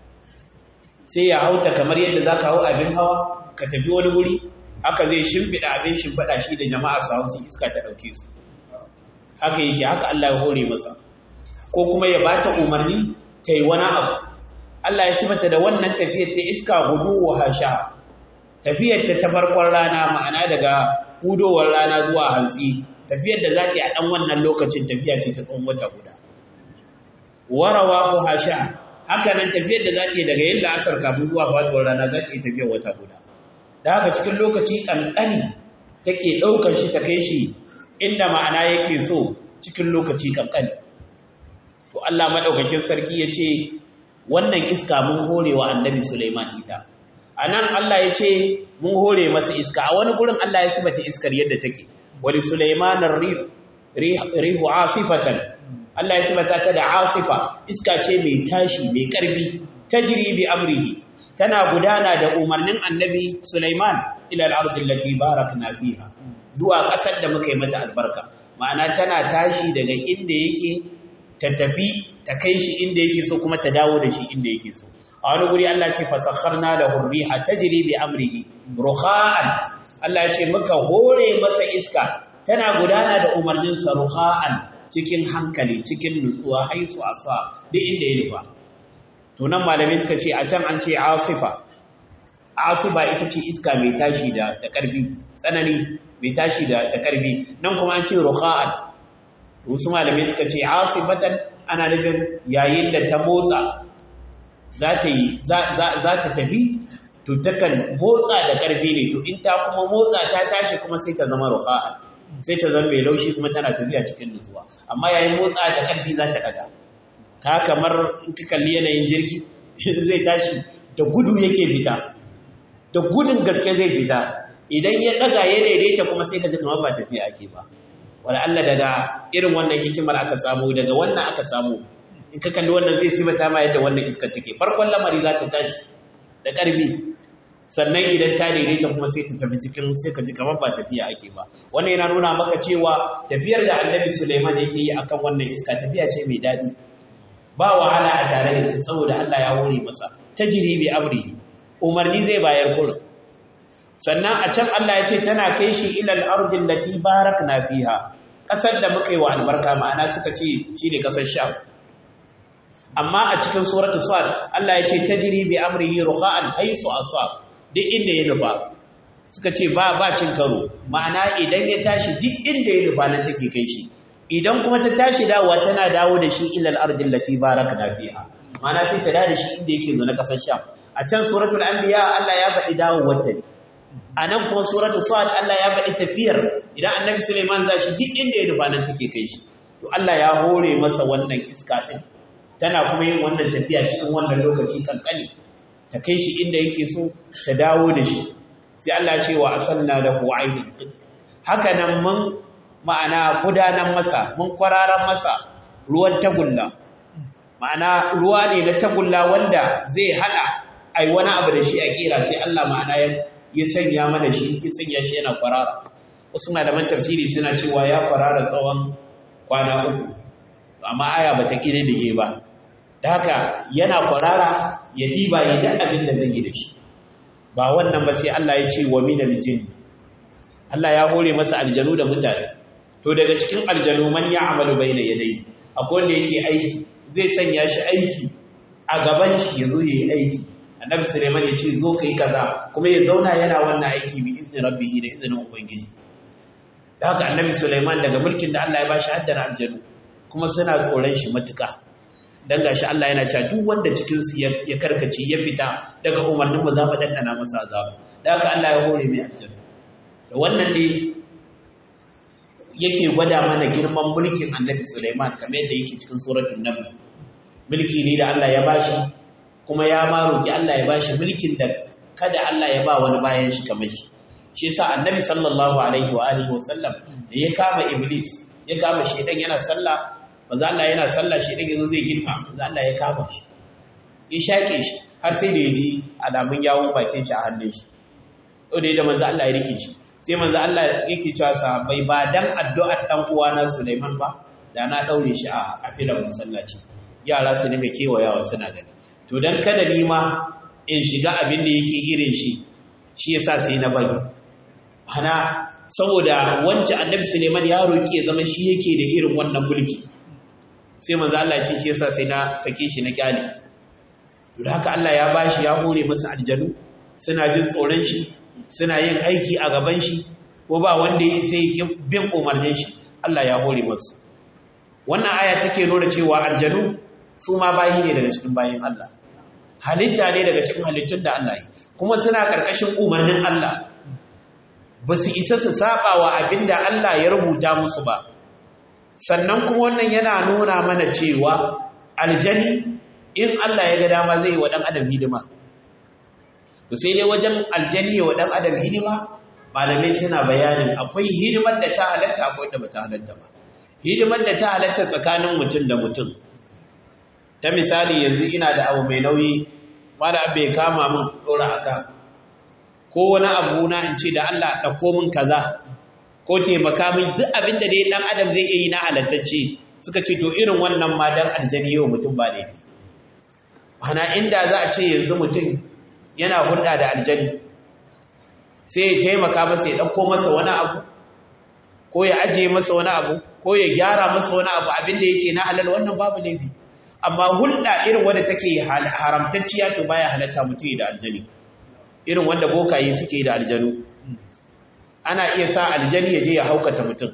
Sai ya hauta kamar yadda za ka hau abin hawa, ka tafi wani wuri, haka zai shimfiɗa abin shimfiɗa shi da jama'a su hau su iska ta ɗauke su. Haka yake, haka Allah ya hore masa. Ko kuma ya ba ta umarni ta yi wani abu. Allah ya sifata da wannan tafiyar ta iska gudu wa hasha. Tafiyar ta farkon rana, ma'ana daga hudowar rana zuwa hantsi. Tafiyar da za ta yi a ɗan wannan lokacin tafiya ce ta tsawon wata guda. Warawa ko hasha. Haka nan tafiyar da za ta yi daga yin la'asar kafin zuwa faduwar rana za ta yi tafiyar wata guda. Da haka cikin lokaci ƙanƙani take ɗaukar shi ta kai shi inda ma'ana yake so cikin lokaci ƙanƙani. To Allah maɗaukakin sarki ya ce wannan iska mun hore wa annabi Sulaiman ita. A nan Allah ya ce mun hore masa iska, a wani gurin Allah ya sifata iskar yadda take. Wali Sulaimanar rihu asifatan, Allah ya sifata ta da asifa, iska ce mai tashi mai ƙarfi, tajri bi amrihi, tana gudana da umarnin annabi Sulaiman ila al-ardi allati barakna fiha, zuwa ƙasar da muka yi mata albarka. Ma'ana tana tashi daga inda yake ta tafi ta kai shi inda yake so kuma ta dawo da shi inda yake so. A wani guri Allah ce fasakharna lahu riha tajri bi amrihi ruha'an, Allah ya ce muka hore masa iska tana gudana da umarnin sa ruha'an, cikin hankali, cikin nutsuwa, haisu asa duk inda ya nufa. To nan malamai suka ce a can an ce asifa. Asifa ita ce iska mai tashi da ƙarfi, tsanani mai tashi da ƙarfi. Nan kuma an ce ruha'an. Wasu malamai suka ce asibatan ana nufin yayin da ta motsa za ta tafi, to takan motsa da ƙarfi ne, to in ta kuma motsa ta tashi kuma sai ta zama rufa'an, sai ta zama mai laushi kuma tana tafiya cikin nutsuwa. Amma yayin motsa da ƙarfi za ta ɗaga. Ta kamar in ka kalli yanayin jirgi zai tashi da gudu yake fita, da gudun gaske zai fita. Idan ya ɗaga ya daidaita kuma sai ka ji kamar ba tafiya ake ba. Wala Allah daga irin wannan hikimar aka samu, daga wannan aka samu. In ka kalli wannan zai sifata ma yadda wannan iskar take. Farkon lamari za ta tashi da ƙarfi, sannan idan ta daidaita kuma sai ta tafi cikin, sai ka ji kamar ba tafiya ake ba. Wannan yana nuna maka cewa tafiyar da Annabi Sulaiman yake yi akan wannan iska tafiya ce mai daɗi. Ba wahala a tare da ita saboda Allah ya hore masa. Tajri bi amrihi, umarni zai bayar kullum. Sannan a can Allah ya ce tana kai shi ilal ardin lati barakna fiha, ƙasar da muka yi wa albarka, ma'ana suka ce shine ƙasar Sham. Amma a cikin suratu Sad Allah ya ce tajri bi amrihi ruha'an haisu asab, duk inda ya nufa. Suka ce ba cin karo, ma'ana idan ya tashi duk inda ya nufa nan take kai shi. Idan kuma ta tashi dawowa tana dawo da shi ilal ardin lati barakna fiha, ma'ana sai ta dawo da shi inda yake zo na ƙasar Sham. A can suratul Anbiya Allah ya faɗi dawowar ta ne. A nan kuma suratu Sa'ad Allah ya faɗi tafiyar, idan annabi Sulaiman za shi duk inda ya nufa nan take kai shi. To Allah ya hore masa wannan iska ɗin, tana kuma yin wannan tafiya cikin wannan lokaci kankani, ta kai shi inda yake so ta dawo da shi. Sai Allah ce wa asanna lahu ainul qitr, haka nan mun ma'ana gudanar masa mun kwararan masa ruwan tagulla ma'ana ruwa ne na tagulla wanda zai hana ai wani abu da shi a kira sai Allah ma'ana ya sanya mana shi ya sanya shi yana kwarara wasu malaman tafsiri suna cewa ya kwarara tsawon kwana 3 amma aya bata kididdige ba da haka yana kwarara ya diba ya da abin da zai yi da shi ba wannan ba sai Allah ya ce wa minal jinn Allah ya hore masa aljanu da mutane to daga cikin aljanu man ya'malu bayna yadayhi akwai wanda yake aiki zai sanya shi aiki a gaban shi yazo yayi aiki annabi Sulaiman ya ce zo kai kaza kuma ya zauna yana wannan aiki bi izni rabbihi da izinin ubangiji da haka annabi Sulaiman daga mulkin da Allah ya bashi haddana aljanu kuma suna tsoron shi matuka dan gashi Allah yana cewa duk wanda cikin su ya karkace ya fita daga umarnin mu za mu dandana masa azaba da haka Allah ya hore mai aljanu da wannan ne yake gwada mana girman mulkin annabi Sulaiman kamar yadda yake cikin suratul Naml mulki ne da Allah ya bashi kuma ya ma roki Allah ya bashi mulkin da kada Allah ya ba wani bayan shi kamar shi shi yasa annabi sallallahu alaihi wa alihi wasallam da ya kama iblis ya kama shedan yana sallah manzo Allah yana sallah shedan yazo zai girma manzo Allah ya kama shi ya shake shi har sai da yaji alamun yawon bakin shi a hannun shi to da manzo Allah ya rike shi sai manzo Allah yake cewa sahabbai ba dan addu'ar dan uwana Sulaiman ba da na daure shi a filan masallaci yara su dinga kewayawa suna gani to dan kada ni ma in shiga abin da yake irin shi yasa sai na bari ana saboda wancan annabi Sulaiman ya roki ya zama shi yake da irin wannan mulki sai manzo Allah ya ce shi yasa sai na sake shi na kyale to haka Allah ya bashi ya hore masa aljanu suna jin tsoron shi suna yin aiki a gaban shi ko ba wanda ya sai bin umarnin shi Allah ya hore masu wannan aya take nuna cewa aljanu su ma bayi ne daga cikin bayin Allah halitta ne daga cikin halittun da Allah yi kuma suna karkashin umarnin Allah ba su isa su saba wa abinda Allah ya rubuta musu ba sannan kuma wannan yana nuna mana cewa aljani in Allah ya ga dama zai yi wa dan adam hidima to sai dai wajen aljani wa dan adam hidima malamai suna bayanin akwai hidimar da ta halatta akwai da bata halatta ba hidimar da ta halatta tsakanin mutum da mutum ta misali yanzu ina da abu mai nauyi mala bai kama min dora aka ko wani abu na in ce da Allah dauko min kaza ko taimaka min duk abin da dai dan adam zai yi na halattacce suka ce to irin wannan ma dan aljani yau mutum ba ne ana inda za a ce yanzu mutum yana hulɗa da aljani sai ya taimaka masa ya ɗauko masa wani abu ko ya ajiye masa wani abu ko ya gyara masa wani abu abinda yake na halal wannan babu laifi amma hulɗa irin wanda take haramtacciya to baya halatta mutum da aljani irin wanda bokaye suke da aljanu ana iya sa aljani ya je ya haukata mutum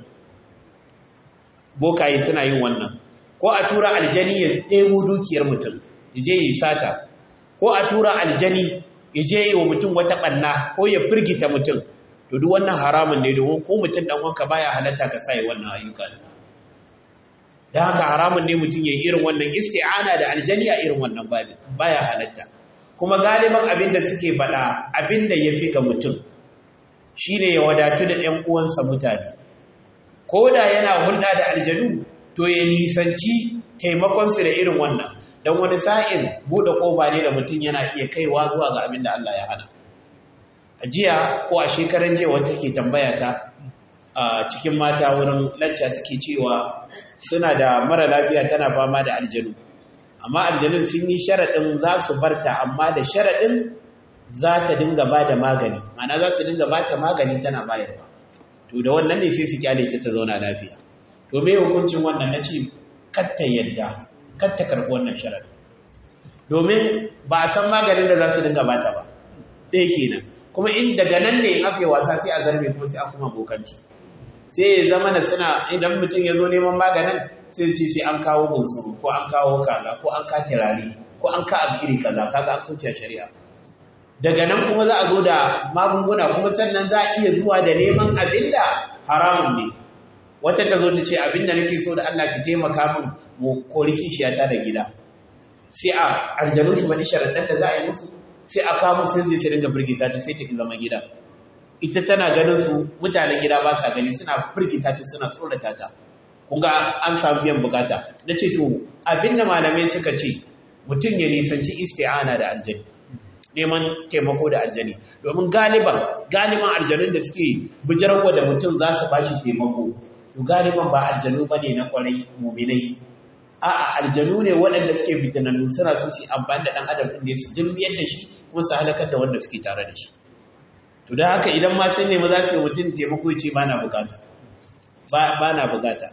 bokaye suna yin wannan ko a tura aljani ya ɗebo dukiyar mutum ya je ya sata ko a tura aljani ya je yi wa mutum wata ɓanna ko ya firgita mutum to duk wannan haramun ne domin ko mutum ɗan wanka baya halatta ka sa wannan ayyuka da haka haramun ne mutum ya yi irin wannan isti'ana da aljani a irin wannan baya halatta kuma galiban abin da suke faɗa abin da ya fi ga mutum shine ya wadatu da ɗan uwansa mutane ko da yana hulɗa da aljanu to ya nisanci taimakonsu da irin wannan don wani sa'in buɗe ƙofa ne da mutum yana iya kaiwa zuwa ga abin da Allah ya hana. A jiya ko a shekaran jiya wata ke tambaya ta a cikin mata wurin lacca suke cewa suna da mara lafiya tana fama da aljanu. Amma aljanun sun yi sharaɗin za su barta amma da sharaɗin za ta dinga ba da magani. Ma'ana za su dinga ba ta magani tana bayarwa. To da wannan ne sai su kyale ta zauna lafiya. To me hukuncin wannan na ce kar ta yadda. Kar ta karɓi wannan sharaɗi domin ba a san maganin da za su dinga bata ba ɗaya kenan kuma in daga nan ne in aka yi wasa sai a zarbe kuma sai a kuma bokanci sai ya zama da suna idan mutum ya zo neman maganin sai ce sai an kawo bunsuru ko an kawo kaza ko an ka tirare ko an ka abu iri kaza kaga an kauce shari'a daga nan kuma za a zo da magunguna kuma sannan za a iya zuwa da neman abin da haramun ne wata ta zo ta ce abinda nake so da Allah ki taimaka min mu kori kishiyata da gida sai a aljanu su bani sharaɗan da za a yi musu sai a kawo musu sai su dinga birgita ta sai ta ki zama gida ita tana ganin su mutanen gida ba sa gani, suna firgita ta suna tsorata ta. Kun ga an samu biyan bukata. Na ce to abinda malamai suka ce mutum ya nisanci isti'ana da aljani, neman taimako da aljani, domin galiban aljanun da suke bijirarwa da mutum za su bashi taimako, to galiban ba aljanu bane na kwarai mu'minai. A'a, aljanu ne waɗanda suke fitinannu, suna so su amfani da ɗan adam ɗin ne su dimbiyar da shi kuma su halakar da wanda suke tare da shi. To da haka idan ma sun nemi za su yi mutum taimako ya ce ba na bukata, ba na bukata.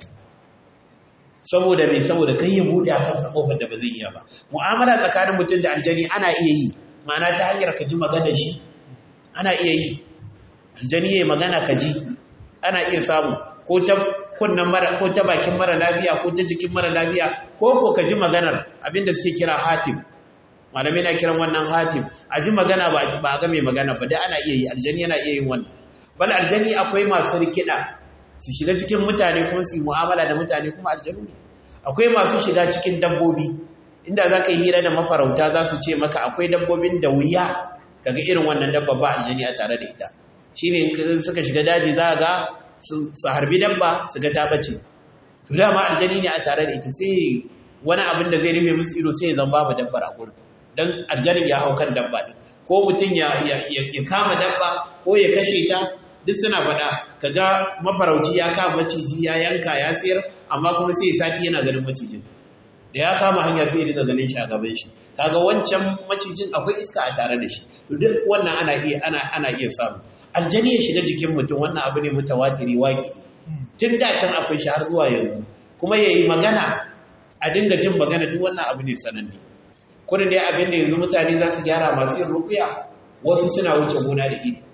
Saboda mai, saboda kai ya buɗe a kansa ƙofar da ba zai iya ba. Mu'amala tsakanin mutum da aljani ana iya yi, ma'ana ta hanyar ka ji maganar shi, ana iya yi. Aljani ya yi magana ka ji, ana iya samu, ko ta kunnan mara, ko ta bakin mara lafiya, ko ta jikin mara lafiya, ko ka ji maganar abinda suke kira hatim. Malamai na kiran wannan hatim, a ji magana ba a ga mai magana ba, da ana iya yi, aljani yana iya yin wannan. Bal aljani akwai masu rikida su shiga cikin mutane kuma su yi mu'amala da mutane kuma aljanu ne. Akwai masu shiga cikin dabbobi, inda za ka yi hira da mafarauta za su ce maka akwai dabbobin da wuya kaga irin wannan dabba ba aljani a tare da ita. Shi ne suka shiga daji za ga su harbi dabba su ga ta bace. To dama aljani ne a tare da ita, sai wani abin da zai rufe musu ido sai ya zama babu dabbar a gurin. Dan aljanin ya hau kan dabba din. Ko mutum ya kama dabba ko ya kashe ta, duk suna faɗa, kaga mafarauci ya kama maciji ya yanka ya sayar, amma kuma sai ya sati yana ganin macijin. Da ya kama hanya sai ya dinga ganin shi a gaban shi. Kaga wancan macijin akwai iska a tare da shi. To duk wannan ana iya samu. Aljani ya shiga jikin mutum, wannan abu ne mutawatiri waki. Tun da can akwai shi har zuwa yanzu. Kuma yayi magana, a dinga jin magana, duk wannan abu ne sananne. Kudin dai abin da yanzu mutane za su gyara masu yin ruqya, wasu suna wuce gona da iri.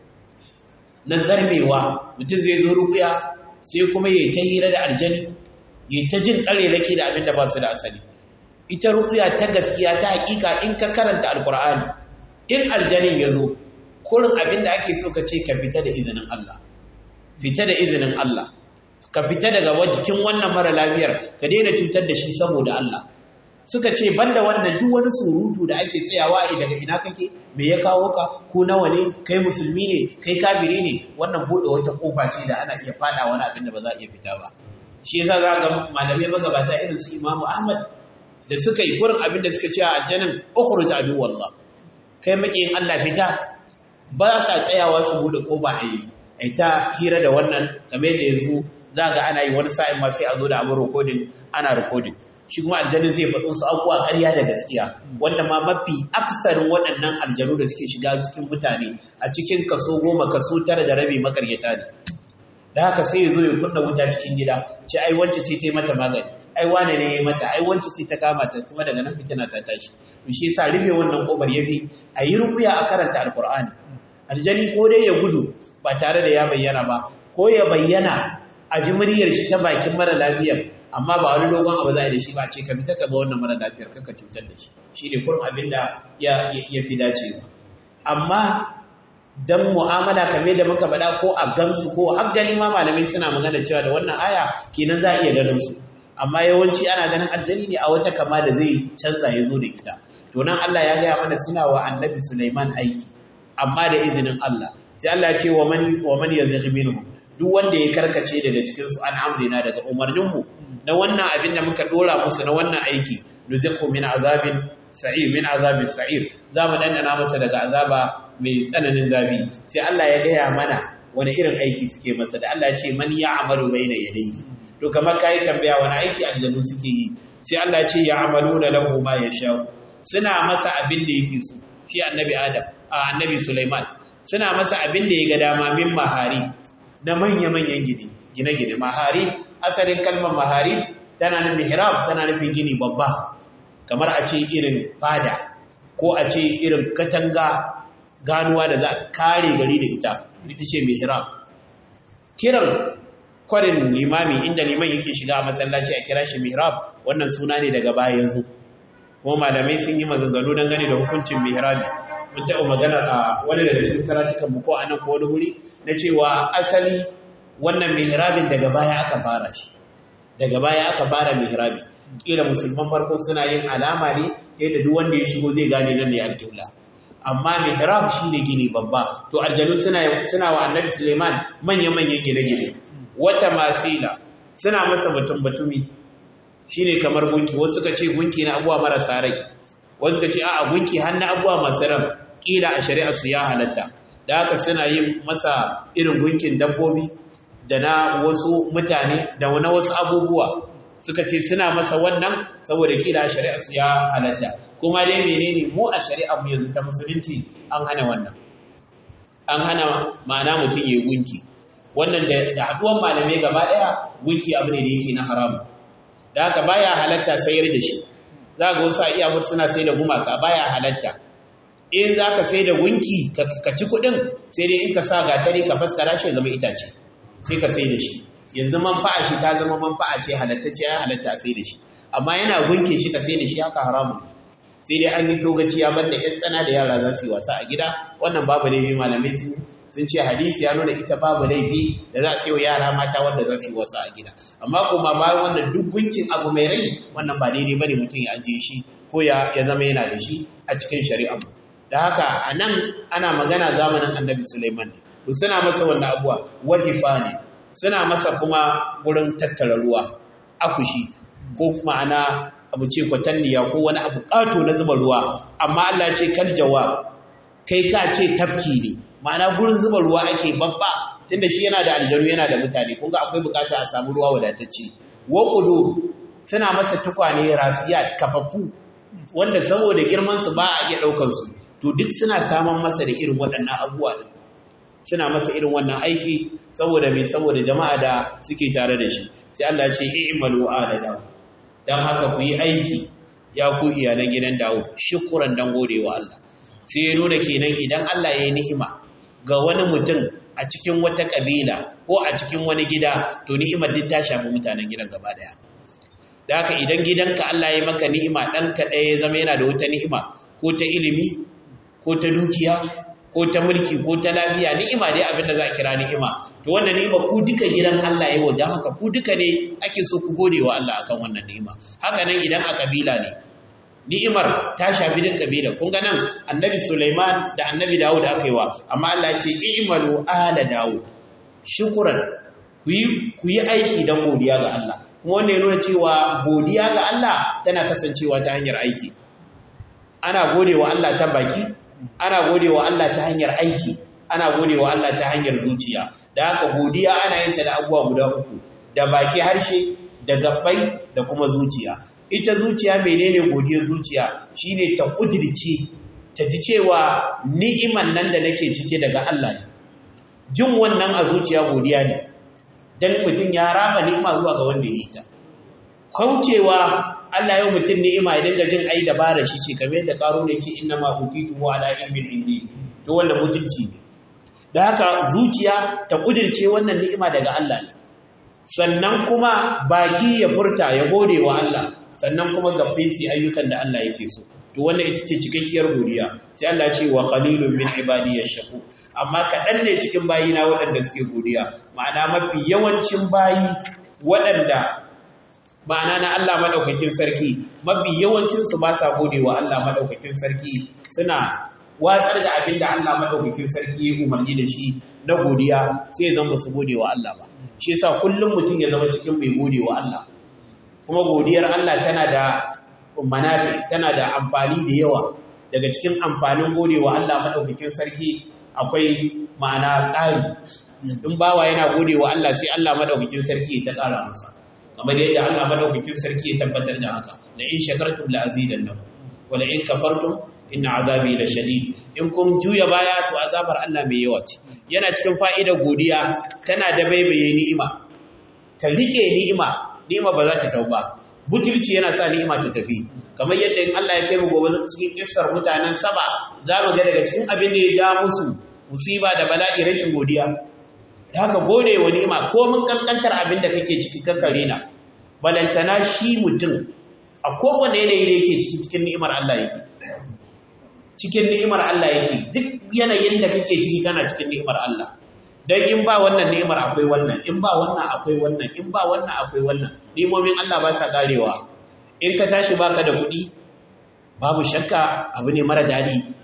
Na zarmewa, mutum zai zo ruqya sai kuma yayi ta hira da aljani, yayi ta jin karelake da abin da ba su da asali. Ita ruqya ta gaskiya ta hakika in ka karanta alqur'ani, in aljanin yazo, kurin abin da ake so ka ce ka fita da izinin Allah. Fita da izinin Allah. Ka fita daga jikin wannan mara lafiyar, ka daina cutar da shi saboda Allah. Suka ce banda wannan duk wani surutu da ake tsayawa daga ina kake, me ya kawo ka, ko nawa ne, kai musulmi ne, kai kafiri ne, wannan bude wata kofa ce da ana iya fada wani abin da ba za a iya fita ba. Shi yasa za ga malamai magabata irin su Imam Ahmad da suka yi kurin abin da suka ce a aljannan ukhruj adu wallah. Kai makiyin Allah fita. Ba sa tsayawa su bude kofa ai ta hira da wannan, kamar da yanzu za ga ana yi wani sa'in ma sai a zo da abin recording, ana recording. Shi kuma aljanun zai faɗo su abubuwa ƙarya da gaskiya, wanda ma mafi aksarin waɗannan aljanu da suke shiga cikin mutane a cikin kaso 10, kaso 9.5 makaryata ne. Da haka sai ya zo ya kunna wuta cikin gida, ce ai wance ce ta yi mata magani, ai wane ne ya mata, ai wance ce ta kama ta, kuma daga nan fitina ta tashi. To shi yasa rufe wannan ƙofar yafi a yi rukuya a karanta alƙur'ani. Aljani ko dai ya gudu ba tare da ya bayyana ba, ko ya bayyana a ji muryar shi ta bakin mara lafiyar, amma ba wani dogon abu za a yi da shi ba, ce ka fita ka ba wannan mara lafiyar, kanka cutar da shi. Shi ne kurum abin da ya fi dacewa. Amma dan mu'amala kamar da muka faɗa, ko a gansu ko har gani ma malamai suna magana cewa da wannan aya kenan za a iya ganin su. Amma yawanci ana ganin aljani ne a wata kama da zai canza ya zo da ita. To nan Allah ya gaya mana suna wa annabi Sulaiman aiki, amma da izinin Allah. Sai Allah ya ce wa man yazigh minhum, duk wanda ya karkace daga cikin su an amrina, daga umarninmu na wannan abin da muka dora musu na wannan aiki, nuzikhu min azabin sa'ir, za mu dandana masa daga azaba mai tsananin zabi. Sai Allah ya gaya mana wani irin aiki suke masa, da Allah ya ce man ya'malu bayna yadayhi. To kamar kai tambaya wani aiki aljanu suke yi, sai Allah ya ce ya'maluna lahu ma yasha, suna masa abin da yake so. Shi annabi Sulaiman suna masa abin da ya ga dama, min mahari, na manya-manyan gine-gine. Mahari, asalin kalmar mahari tana nufin mihrab, tana nufin gini babba, kamar a ce irin fada, ko a ce irin katanga ganuwa da za a kare gari da ita ce mihrab. Kiran kwarin limami, inda liman yake shiga a masallaci a kira shi mihrab, wannan suna ne daga baya yanzu. Kuma malamai sun yi maganganu don gani da hukuncin mihrabi. Mun taɓa maganar a wani daga cikin karatukan mu ko a nan ko wani guri, na cewa asali wannan mihrabin daga baya aka fara shi. Daga baya aka fara mihrabi. Kila musulman farko suna yin alama ne ta yadda duk wanda ya shigo zai gane nan ne alƙibla. amma mihrab shine gini babba to aljanu suna wa annabi Suleiman manya-manyan gine-gine wata masila suna masa mutum-mutumi shine kamar gunki wasu suka ce gunki na abuwa marasa rai wasu suka ce a'a gunki har na abuwa masu ran kila a shari'a su ya halatta da haka suna yin masa irin gunkin dabbobi da na wasu mutane da na wasu abubuwa suka ce suna masa wannan saboda kila a shari'a su ya halatta kuma dai menene mu a shari'a mu yanzu ta musulunci an hana wannan an hana ma'ana mutum yayi gunki wannan da haduwan malamai gaba daya gunki abu ne da yake na haramu da haka baya halatta sayar da shi za ga wasu iya mutu suna sai da gumaka baya halatta in za ka sai da gunki ka ci kuɗin sai dai in ka sa gatari ka faskara shi zama itace sai ka sai da shi yanzu manfa'a shi ta zama manfa'a ce halattacce ya halatta sai da shi amma yana gunkin shi ka sai da shi haka haramu sai dai an yi togaci ya banda yan tsana da yara za su yi wasa a gida wannan babu laifi malamai sun ce hadisi ya nuna ita babu laifi da za su yi yara mata wanda za su yi wasa a gida amma kuma bayan wannan duk gunkin abu mai rai wannan ba daidai bane mutum ya ajiye shi ko ya zama yana da shi a cikin shari'a da haka a nan ana magana zamanin annabi Sulaiman ne suna masa wannan abuwa wajifa ne suna masa kuma wurin tattara ruwa akushi ko kuma ana abu ce kwatanniya ko wani abu ƙato na zuba ruwa amma Allah ce kal jawab kai ka ce tafki ne ma'ana gurin zuba ruwa ake babba tunda shi yana da aljanu yana da mutane kun ga akwai bukata a samu ruwa wadatacce wa qudur suna masa tukwane rasiyat kafafu wanda saboda girman su ba a iya daukar su to duk suna saman masa da irin waɗannan abubuwa din suna masa irin wannan aiki saboda me saboda jama'a da suke tare da shi sai Allah ya ce i'malu ala daud dan haka ku yi aiki ya ku iyalan gidan Dawud shukran dan godewa Allah sai ya nuna kenan idan Allah ya yi ni'ima ga wani mutum a cikin wata kabila ko a cikin wani gida to ni'imar duk ta shafi mutanen gidan gaba daya da haka idan gidanka Allah ya maka ni'ima ɗanka ɗaya ya zama yana da wata ni'ima ko ta ilimi ko ta dukiya ko ta mulki ko ta lafiya ni'ima dai abinda za a kira ni'ima to wannan ni'ima ku duka gidan Allah ya wajen haka ku duka ne ake so ku gode wa Allah akan wannan ni'ima haka nan idan a kabila ne ni'imar ta shafi din kabila kun ga nan annabi Sulaiman da annabi Dawud aka yi wa amma Allah ya ce i'malu ala Dawud shukran ku yi aiki dan godiya ga Allah kuma wannan ya nuna cewa godiya ga Allah tana kasancewa ta hanyar aiki ana godewa Allah ta baki ana godewa Allah ta hanyar aiki ana godewa Allah ta hanyar zuciya da haka godiya ana yin ta da abubuwa guda uku da baki harshe da gabbai da kuma zuciya ita zuciya menene godiyar zuciya shine ta kudirce ta ji cewa ni'iman nan da nake cike daga Allah ne jin wannan a zuciya godiya ne dan mutum ya raba ni'ima zuwa ga wanda ya yi ta kaucewa Allah yau mutum ni'ima ya dinga jin ai dabara shi ce kamar yadda karo ne yake inna ma utitu wa ala ilmin indi to wannan mutunci ne da haka zuciya ta kudirce wannan ni'ima daga Allah ne sannan kuma baki ya furta ya gode wa Allah sannan kuma gabbai su ayyukan da Allah yake so to wannan ita ce cikakkiyar godiya sai Allah ce wa qalilun min ibadiyash shakur amma kadan ne cikin bayina waɗanda suke godiya ma'ana mafi yawancin bayi waɗanda ma'ana na Allah madaukakin sarki mafi yawancin su ba sa godewa Allah madaukakin sarki suna watsar da abin da Allah madaukakin sarki ya umarni da shi na godiya sai zan ba su godewa Allah ba shi yasa kullum mutum ya zama cikin mai godewa Allah kuma godiyar Allah tana da manafi tana da amfani da yawa daga cikin amfanin godewa Allah madaukakin sarki akwai ma'ana ƙari in bawa yana godewa Allah sai Allah madaukakin sarki ya ta ƙara masa kamar yadda Allah madaukakin sarki ya tabbatar da haka la in shakartum la azidannakum wa la in kafartum inna azabi la shadid in kun juya baya to azabar Allah mai yawa ce yana cikin fa'idar godiya tana da baibaye ni'ima ta rike ni'ima ba za ta tauba butulci yana sa ni'ima ta tafi kamar yadda in Allah ya kai mu gobe cikin kissar mutanen Saba za mu ga daga cikin abin da ya ja musu musiba da bala'i rashin godiya da haka gode wa ni'ima ko mun kankantar abin da kake ciki kankare na balantana shi mutum a kowane yanayi da yake cikin ni'imar Allah yake cikin ni'imar Allah yake duk yanayin da kake ciki kana cikin ni'imar Allah dan in ba wannan ni'imar akwai wannan in ba wannan akwai wannan in ba wannan akwai wannan ni'imomin Allah ba sa karewa in ka tashi baka da kuɗi babu shakka abu ne mara dadi to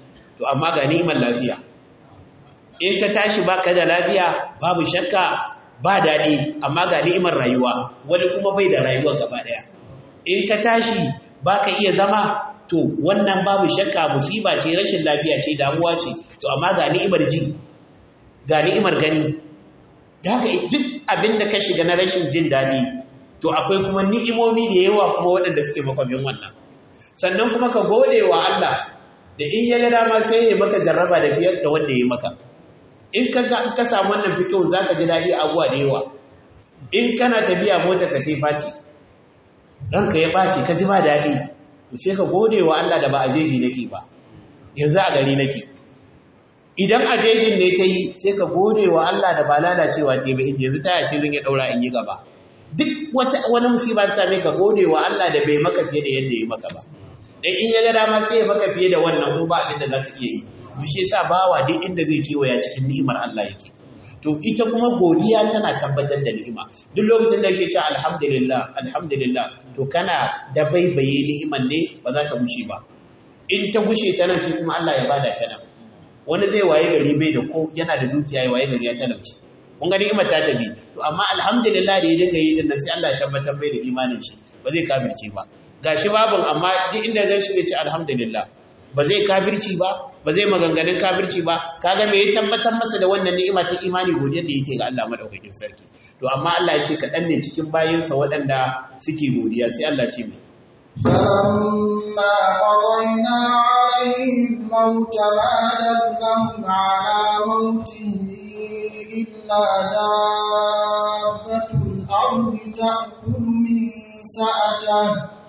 to amma ga ni'imar lafiya in ka tashi baka da lafiya babu shakka ba daɗi amma ga ni'imar rayuwa wani kuma bai da rayuwa gaba ɗaya in ka tashi baka iya zama to wannan babu shakka musiba ce rashin lafiya ce damuwa ce to amma ga ni'imar ji ga ni'imar gani da haka duk abin da ka shiga na rashin jin daɗi to akwai kuma ni'imomi da yawa kuma waɗanda suke makwabin wannan sannan kuma ka gode wa Allah da in ya ga dama sai ya maka jarraba da fiye da wanda ya maka in ka samu wannan fikihun za ka ji daɗi abuwa da yawa in kana tafiya mota ka ta faci ranka ya ɓaci ka ji ba daɗi to sai ka gode wa Allah da ba a jeji nake ba yanzu a gari nake idan a jejin ne ta yi sai ka gode wa Allah da ba lalacewa ta yi ba yanzu ta yace zan ya ɗaura in yi gaba duk wani musiba ta same ka gode wa Allah da bai maka fiye da yadda ya maka ba dan in ya ga dama sai ya maka fiye da wannan ko ba abin da za ka iya yi to shi yasa bawa duk inda zai kewaya cikin ni'imar Allah yake to ita kuma godiya tana tabbatar da ni'ima duk lokacin da yake cewa alhamdulillah alhamdulillah to kana da baibaye ni'iman ne ba za ta gushe ba in ta gushe ta nan sai kuma Allah ya bada ta nan wani zai waye gari bai da ko yana da dukiya ya waye gari ya talauci kun ga ni'imar ta tabi to amma alhamdulillah da ya dinga yi din nan sai Allah ya tabbatar bai da imanin shi ba zai kafirce ba gashi babun amma duk inda zai shi zai ce alhamdulillah ba zai kafirci ba ba zai maganganun kafirci ba kaga me ya tabbatar masa da wannan ni'ima ta imani godiyar da yake ga Allah madaukakin sarki to amma Allah ya ce kaɗan ne cikin bayinsa waɗanda suke godiya sai Allah ce mai فلما قضينا عليه الموت ما دلهم على موته إلا دابة الأرض تأكل من سأته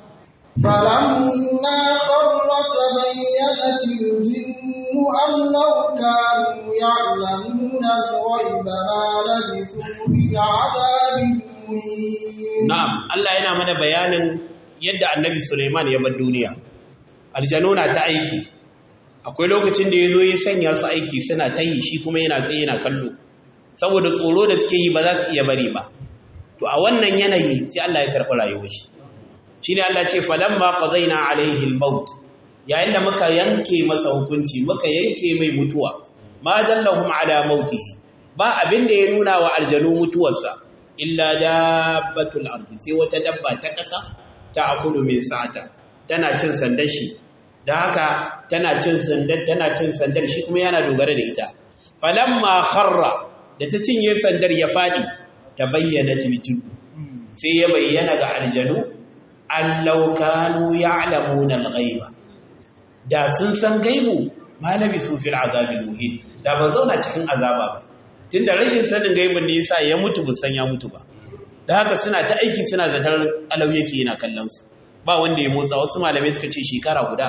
فلما قر تبينت الجن أن لو كانوا يعلمون الغيب ما لبثوا في العذاب المهين. نعم الله yana mana bayanin yadda Annabi Sulaiman ya bar duniya. Aljanu na ta aiki. Akwai lokacin da yazo ya sanya su aiki suna ta yi shi kuma yana tsaye yana kallo. Saboda tsoro da suke yi ba za su iya bari ba. To a wannan yanayi sai Allah ya karɓi rayuwar shi. Shine Allah ce falamma qadaina alaihi almaut yayin da muka yanke masa hukunci muka yanke mai mutuwa ma dallahum ala mautihi ba abin da ya nuna wa aljanu mutuwarsa illa dabbatul ardi sai wata dabba ta kasa ta akulu min sa'ata tana cin sandar shi da haka tana cin sandar shi kuma yana dogara da ita falamma kharra da ta cinye sandar ya fadi tabayyana tiljin sai ya bayyana ga aljanu allau kanu ya'lamuna al-ghaiba da sun san gaibu malabi su fil azabil muhin da ba zauna cikin azaba ba tunda rashin sanin gaibun ne yasa ya mutu bin san ya mutu ba da haka suna ta aiki suna zatar alau yake yana kallon su ba wanda ya motsa wasu malamai suka ce shekara guda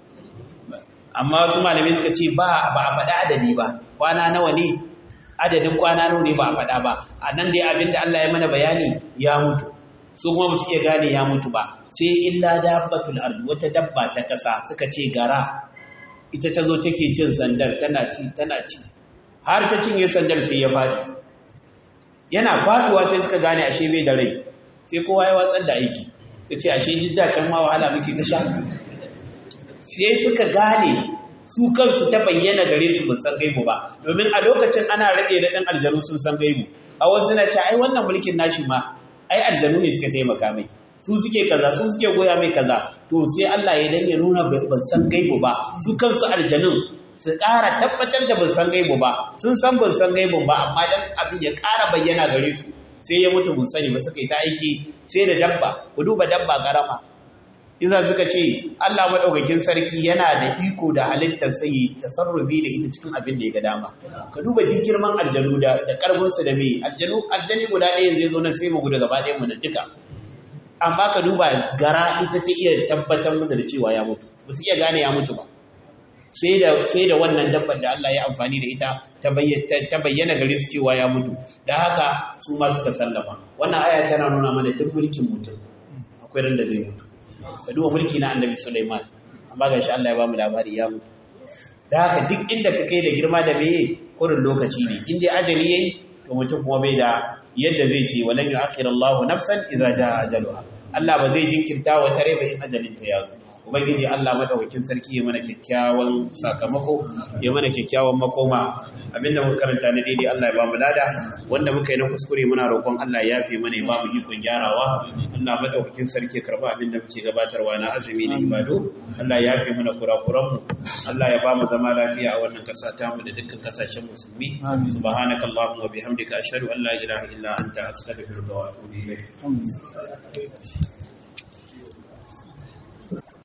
amma wasu malamai suka ce ba a faɗa adadi ba kwana nawa ne adadin kwana nawa ne ba a faɗa ba a nan dai abinda Allah ya mana bayani ya mutu su kuma ba su iya gane ya mutu ba sai illa dabbatul ardi wata dabba ta kasa suka ce gara ita ta zo take cin sandar tana ci har ta cinye sandar sai ya fadi yana faduwa sai suka gane ashe bai da rai sai kowa ya watsar da aiki sai ce ashe jidda can ma wahala muke ta sha sai suka gane su kansu ta bayyana gare su ban san gaibu ba domin a lokacin ana rage da dan aljanu sun san gaibu a wasu na ce ai wannan mulkin nashi ma ai aljanu ne suka taimaka mai su suke kaza su suke goya mai kaza to sai Allah ya dan ya nuna ban san gaibu ba su kansu aljanun su ƙara tabbatar da ban san gaibu ba sun san ban san gaibun ba amma dan abin ya ƙara bayyana gare su sai ya mutu mun sani ba suka yi ta aiki sai da dabba ku duba dabba karama idan suka ce Allah madaukakin sarki yana da iko da halittar sai tasarrufi da ita cikin abin da ya ga dama ka duba duk girman aljanu da karbin su da me aljani guda ɗaya zai zo nan sai mu gudu gaba ɗayan mu da duka amma ka duba gara ita ta iya tabbatar musu da cewa ya mutu ba su iya gane ya mutu ba sai da wannan dabbar da Allah ya amfani da ita ta bayyana gare su cewa ya mutu da haka su ma suka sallama wannan aya tana nuna mana duk mulkin mutum akwai ran da zai mutu ka duba mulki na annabi Sulaiman amma gashi Allah ya ba mu labari ya mutu da haka duk inda ka kai da girma da meye kurin lokaci ne in dai ajali yayi to mutum kuma bai da yadda zai ce walan yu'akhiru Allahu nafsan idza jaa ajaluha Allah ba zai jinkirta wa tare ba in ajalin ta yazo ubangiji Allah madaukakin sarki ya mana kyakkyawan sakamako, ya mana kyakkyawan makoma. Abinda muka karanta na daidai Allah ya ba mu lada, wanda muka yi na kuskure muna roƙon Allah ya yafe mana ya ba mu ikon gyarawa. Allah madaukakin sarki ya karba abinda muke gabatarwa na azumi da ibadu. Allah ya yafe mana kurakuran mu. Allah ya ba mu zama lafiya a wannan kasa ta mu da dukkan kasashen musulmi. Subhanakallahumma wa bihamdika ashhadu an la ilaha illa anta astaghfiruka wa atubu ilayk.